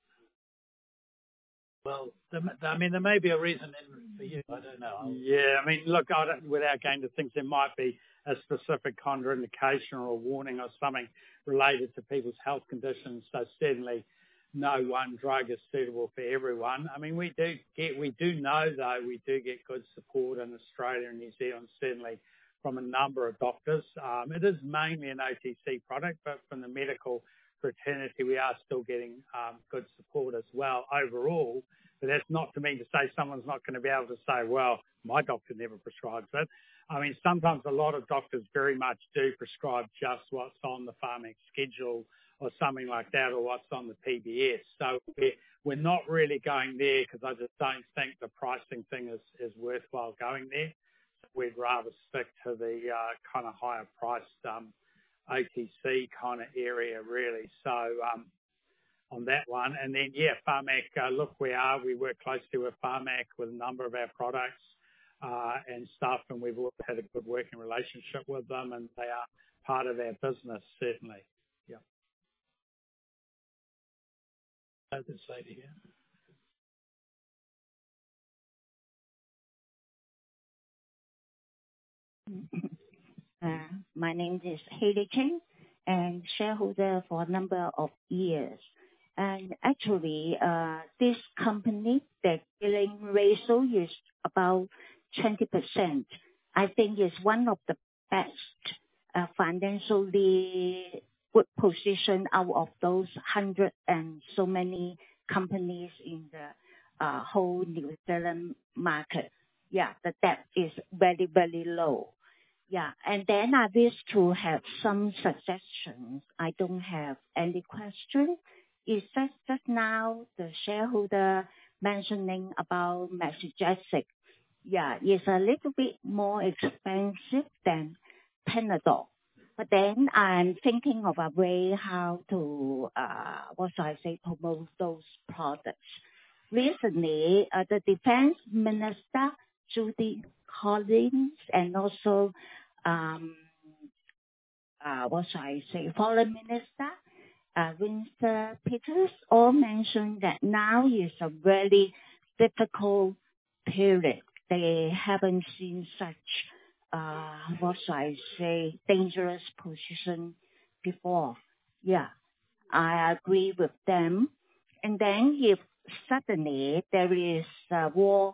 Well, there may be a reason for you. I don't know. Yeah, I mean, look, without going to things, there might be a specific contraindication or a warning or something related to people's health conditions. So certainly, no one drug is suitable for everyone. I mean, we do know though, we do get good support in Australia and New Zealand, certainly from a number of doctors. It is mainly an OTC product, but from the medical fraternity, we are still getting good support as well overall. But that's not to mean to say someone's not going to be able to say, well, my doctor never prescribes it. I mean, sometimes a lot of doctors very much do prescribe just what's on the Pharmac schedule or something like that, or what's on the PBS. So we're not really going there because I just don't think the pricing thing is worthwhile going there. So we'd rather stick to the kind of higher priced OTC kind of area, really. So on that one. And then, yeah, Pharmac, look, we work closely with Pharmac with a number of our products and stuff, and we've always had a good working relationship with them, and they are part of our business, certainly. Yeah. This lady here. My name is Haley Chen, and shareholder for a number of years. And actually, this company, the billing ratio is about 20%. I think it's one of the best financially good position out of those 100 and so many companies in the whole New Zealand market. Yeah, the debt is very, very low. Yeah, and then I wish to have some suggestions. I don't have any question. It's just now the shareholder mentioning about Maxigesic. Yeah, it's a little bit more expensive than Panadol. But then I'm thinking of a way how to, promote those products. Recently, the Defense Minister, Judy Collins, and also, Foreign Minister, Winston Peters, all mentioned that now is a very difficult period. They haven't seen such, dangerous position before. Yeah, I agree with them. And then if suddenly there is a war,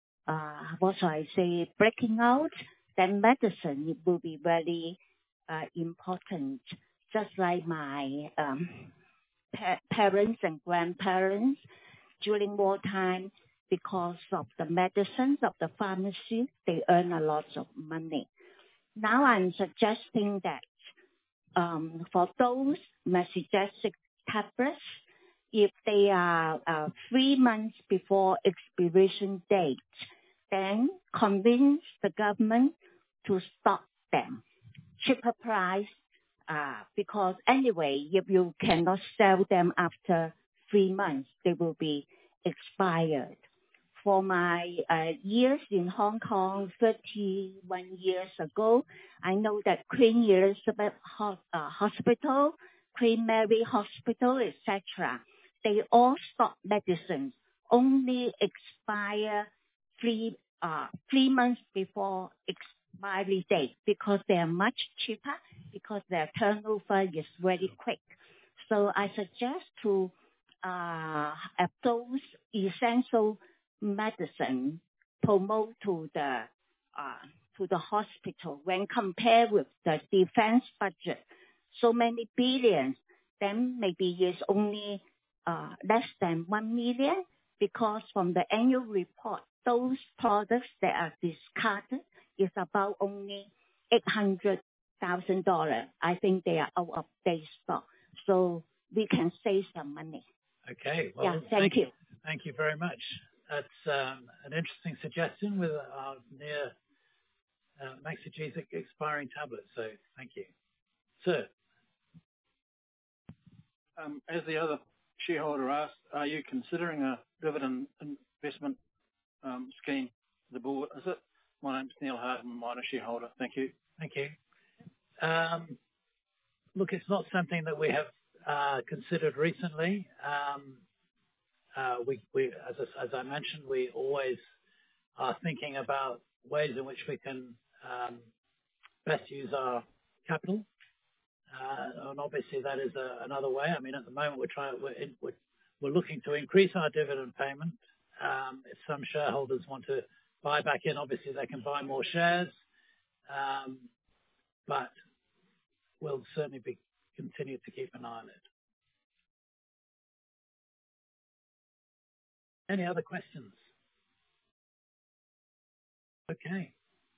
breaking out, then medicine will be very important. Just like my parents and grandparents during wartime, because of the medicines of the pharmacy, they earn a lot of money. Now I'm suggesting that for those Maxigesic tablets, if they are 3 months before expiration date, then convince the government to stock them. Cheaper price, because anyway, if you cannot sell them after 3 months, they will be expired. for my years in Hong Kong 31 years ago, I know that Queen Elizabeth Hospital, Queen Mary Hospital, etc., they all stock medicines only expire 3 months before expiry date because they are much cheaper, because their turnover is very quick. So I suggest to have those essential medicine promote to the hospital when compared with the defense budget. So many billions, then maybe it's only less than 1 million, because from the annual report, those products that are discarded is about only $800,000. I think they are out of date stock, so we can save some money. Okay. Well, yeah, thank you. Thank you very much. That's an interesting suggestion with our near Maxigesic expiring tablet. So thank you, sir. As the other shareholder asked, are you considering a dividend investment scheme for the board? Is it? My name's Neil Harden, minor shareholder. Thank you. Thank you. Look, it's not something that we have considered recently. As I mentioned, we always are thinking about ways in which we can best use our capital. And obviously that is another way. I mean, at the moment we're looking to increase our dividend payment. If some shareholders want to buy back in, obviously they can buy more shares. But we'll certainly continue to keep an eye on it. Any other questions? Okay.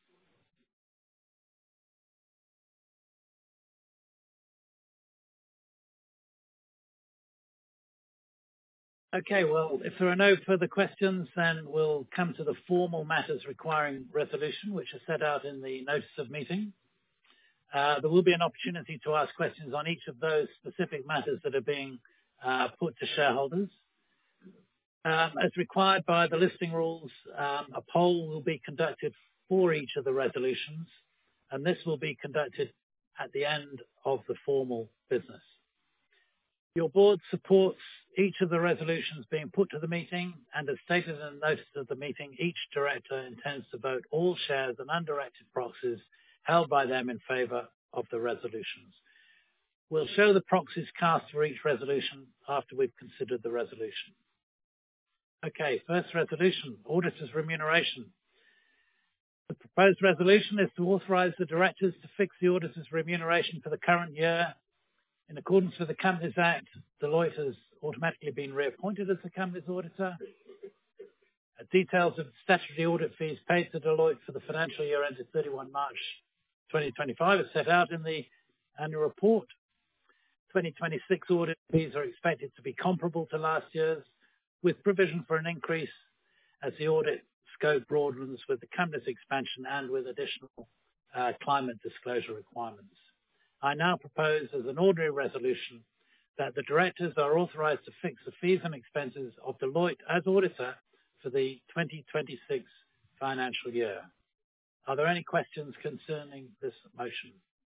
Okay, well, if there are no further questions, then we'll come to the formal matters requiring resolution, which are set out in the notice of meeting. There will be an opportunity to ask questions on each of those specific matters that are being put to shareholders. As required by the listing rules, a poll will be conducted for each of the resolutions, and this will be conducted at the end of the formal business. Your board supports each of the resolutions being put to the meeting, and as stated in the notice of the meeting, each director intends to vote all shares and undirected proxies held by them in favour of the resolutions. We'll show the proxies cast for each resolution after we've considered the resolution. Okay, first resolution, auditor's remuneration. The proposed resolution is to authorise the directors to fix the auditor's remuneration for the current year. In accordance with the Companies Act, Deloitte has automatically been reappointed as the company's auditor. Details of statutory audit fees paid to Deloitte for the financial year ended 31 March 2025 are set out in the annual report. 2026 audit fees are expected to be comparable to last year's, with provision for an increase as the audit scope broadens with the company's expansion and with additional climate disclosure requirements. I now propose as an ordinary resolution that the directors are authorised to fix the fees and expenses of Deloitte as auditor for the 2026 financial year. Are there any questions concerning this motion?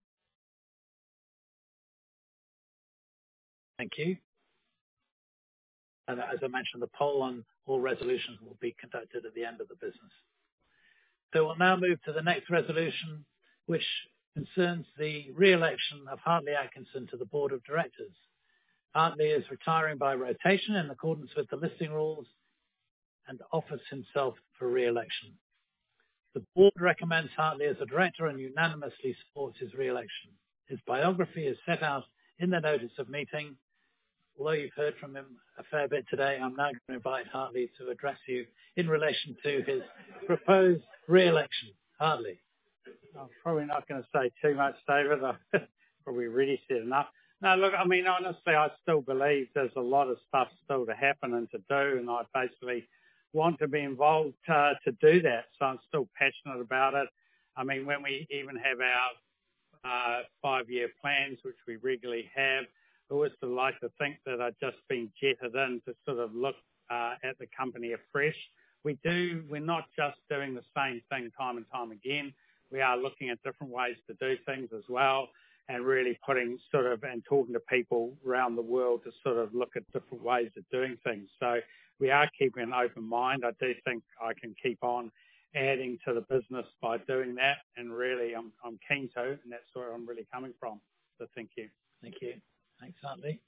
Thank you. And as I mentioned, the poll on all resolutions will be conducted at the end of the business. So we'll now move to the next resolution, which concerns the re-election of Hartley Atkinson to the Board of Directors. Hartley is retiring by rotation in accordance with the listing rules and offers himself for re-election. The board recommends Hartley as a director and unanimously supports his re-election. His biography is set out in the notice of meeting. Although you've heard from him a fair bit today, I'm now going to invite Hartley to address you in relation to his proposed re-election. Hartley. I'm probably not going to say too much, David. I've probably already said enough. No, look, I mean, honestly, I still believe there's a lot of stuff still to happen and to do, and I basically want to be involved to do that. So I'm still passionate about it. I mean, when we even have our 5-year plans, which we regularly have, I always sort of like to think that I've just been jetted in to sort of look at the company afresh. we're not just doing the same thing time and time again. We are looking at different ways to do things as well, and really putting and talking to people around the world to sort of look at different ways of doing things. So we are keeping an open mind. I do think I can keep on adding to the business by doing that, and really I'm keen to, and that's where I'm really coming from. So thank you. Thank you. Thanks, Hartley.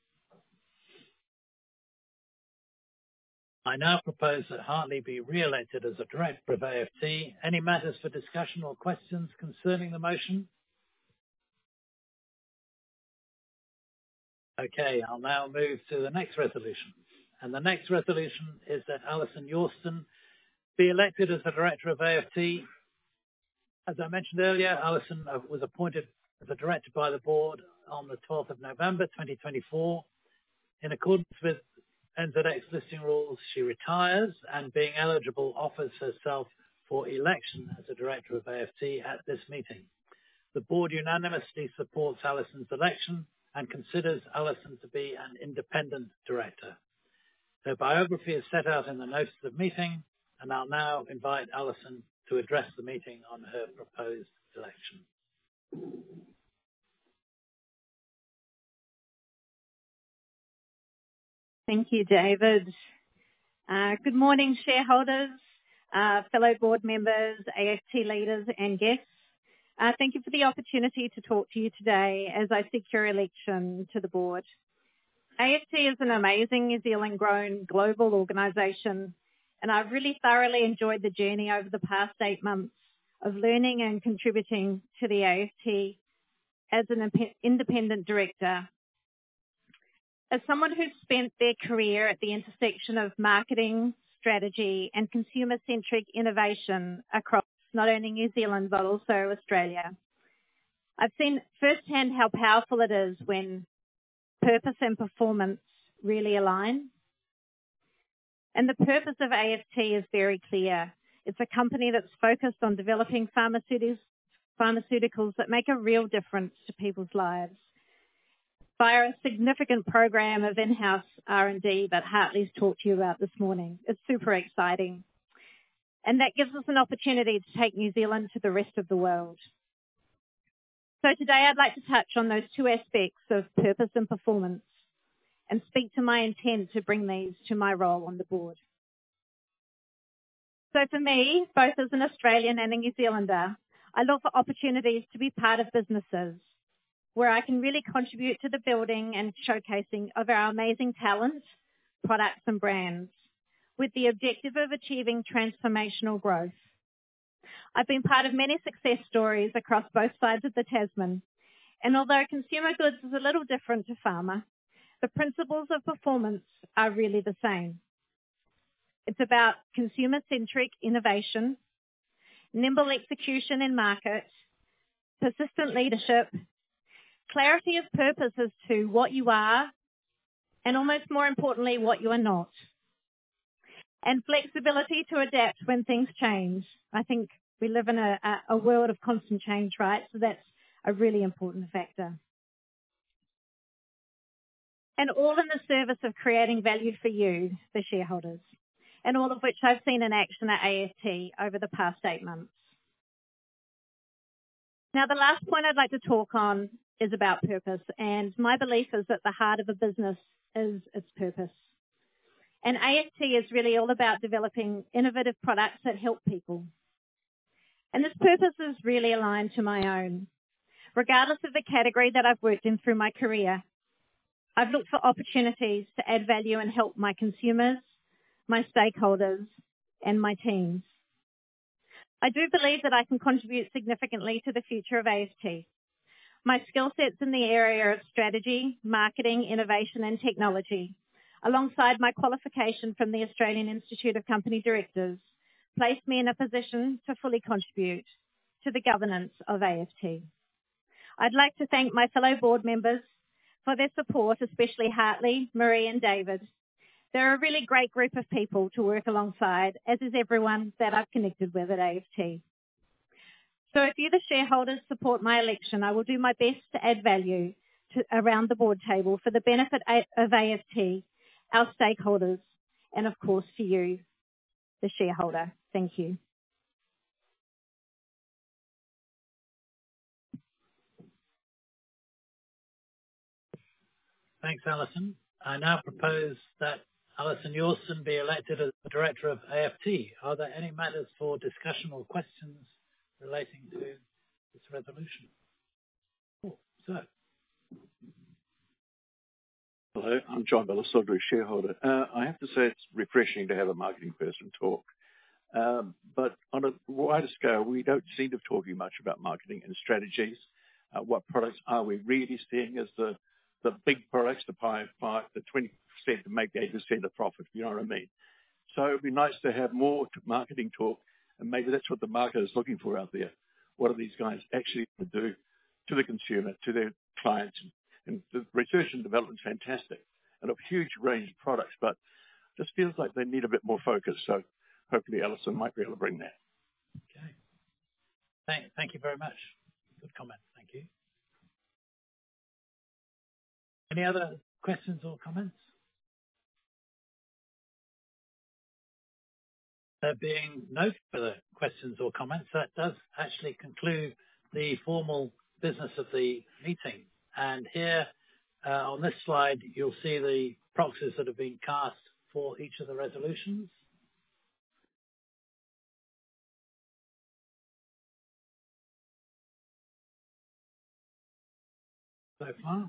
I now propose that Hartley be re-elected as a director of AFT. Any matters for discussion or questions concerning the motion? Okay, I'll now move to the next resolution. And the next resolution is that Alison Yorston be elected as the director of AFT. As I mentioned earlier, Alison was appointed as a director by the board on the 12th of November 2024. In accordance with NZX listing rules, she retires and, being eligible, offers herself for election as a director of AFT at this meeting. The board unanimously supports Alison's election and considers Alison to be an independent director. Her biography is set out in the notice of meeting, and I'll now invite Alison to address the meeting on her proposed election. Thank you, David. Good morning, shareholders, fellow board members, AFT leaders and guests. Thank you for the opportunity to talk to you today as I seek your election to the board. AFT is an amazing New Zealand-grown global organisation, and I've really thoroughly enjoyed the journey over the past 8 months of learning and contributing to the AFT as an independent director. As someone who's spent their career at the intersection of marketing, strategy and consumer-centric innovation across not only New Zealand but also Australia, I've seen firsthand how powerful it is when purpose and performance really align. And the purpose of AFT is very clear. It's a company that's focused on developing pharmaceuticals that make a real difference to people's lives via a significant program of in-house R&D that Hartley's talked to you about this morning. It's super exciting. And that gives us an opportunity to take New Zealand to the rest of the world. So today I'd like to touch on those two aspects of purpose and performance and speak to my intent to bring these to my role on the board. So for me, both as an Australian and a New Zealander, I look for opportunities to be part of businesses where I can really contribute to the building and showcasing of our amazing talent, products and brands, with the objective of achieving transformational growth. I've been part of many success stories across both sides of the Tasman, and although consumer goods is a little different to pharma, the principles of performance are really the same. It's about consumer-centric innovation, nimble execution in market, persistent leadership, clarity of purpose as to what you are, and almost more importantly, what you are not. And flexibility to adapt when things change. I think we live in a world of constant change, right? So that's a really important factor. And all in the service of creating value for you, the shareholders, and all of which I've seen in action at AFT over the past 8 months. Now, the last point I'd like to talk on is about purpose, and my belief is that the heart of a business is its purpose. And AFT is really all about developing innovative products that help people. And this purpose is really aligned to my own. Regardless of the category that I've worked in through my career, I've looked for opportunities to add value and help my consumers, my stakeholders, and my teams. I do believe that I can contribute significantly to the future of AFT. My skill sets in the area of strategy, marketing, innovation and technology, alongside my qualification from the Australian Institute of Company Directors, placed me in a position to fully contribute to the governance of AFT. I'd like to thank my fellow board members for their support, especially Hartley, Marie and David. They're a really great group of people to work alongside, as is everyone that I've connected with at AFT. So if you, the shareholders, support my election, I will do my best to add value around the board table for the benefit of AFT, our stakeholders, and of course for you, the shareholder. Thank you. Thanks, Alison. I now propose that Alison Yorston be elected as the Director of AFT. Are there any matters for discussion or questions relating to this resolution? Oh, sir. Hello, I'm John Bellisodri, shareholder. I have to say it's refreshing to have a marketing person talk. But on a wider scale, we don't seem to be talking much about marketing and strategies. What products are we really seeing as the big products, the 20% to make 80% of profit, you know what I mean? So it'd be nice to have more marketing talk, and maybe that's what the market is looking for out there. What are these guys actually going to do to the consumer, to their clients? And the research and development is fantastic, and a huge range of products, but just feels like they need a bit more focus. So hopefully Alison might be able to bring that. Okay. Thank you very much. Good comment. Thank you. Any other questions or comments? There being no further questions or comments, that does actually conclude the formal business of the meeting. And here on this slide, you'll see the proxies that have been cast for each of the resolutions. So far.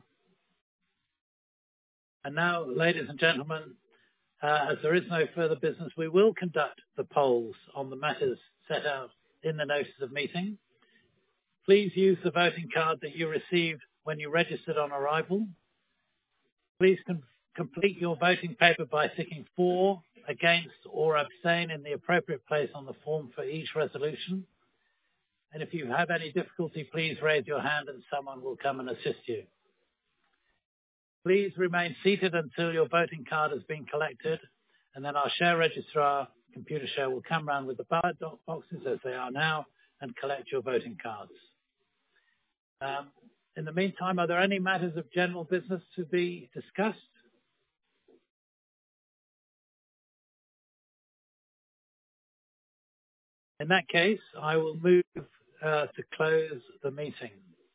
And now, ladies and gentlemen, as there is no further business, we will conduct the polls on the matters set out in the notice of meeting. Please use the voting card that you received when you registered on arrival. Please complete your voting paper by ticking for, against, or abstain in the appropriate place on the form for each resolution. And if you have any difficulty, please raise your hand and someone will come and assist you. Please remain seated until your voting card has been collected, and then our share registrar, Computershare, will come round with the ballot boxes as they are now and collect your voting cards. In the meantime, are there any matters of general business to be discussed? In that case, I will move to close the meeting.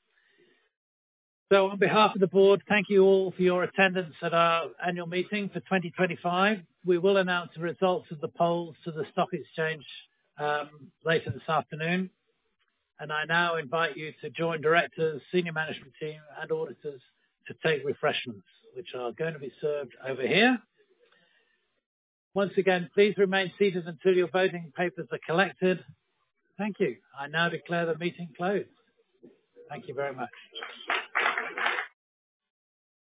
So on behalf of the board, thank you all for your attendance at our annual meeting for 2025. We will announce the results of the polls to the Stock Exchange later this afternoon. And I now invite you to join directors, senior management team and auditors to take refreshments, which are going to be served over here. Once again, please remain seated until your voting papers are collected. Thank you. I now declare the meeting closed. Thank you very much.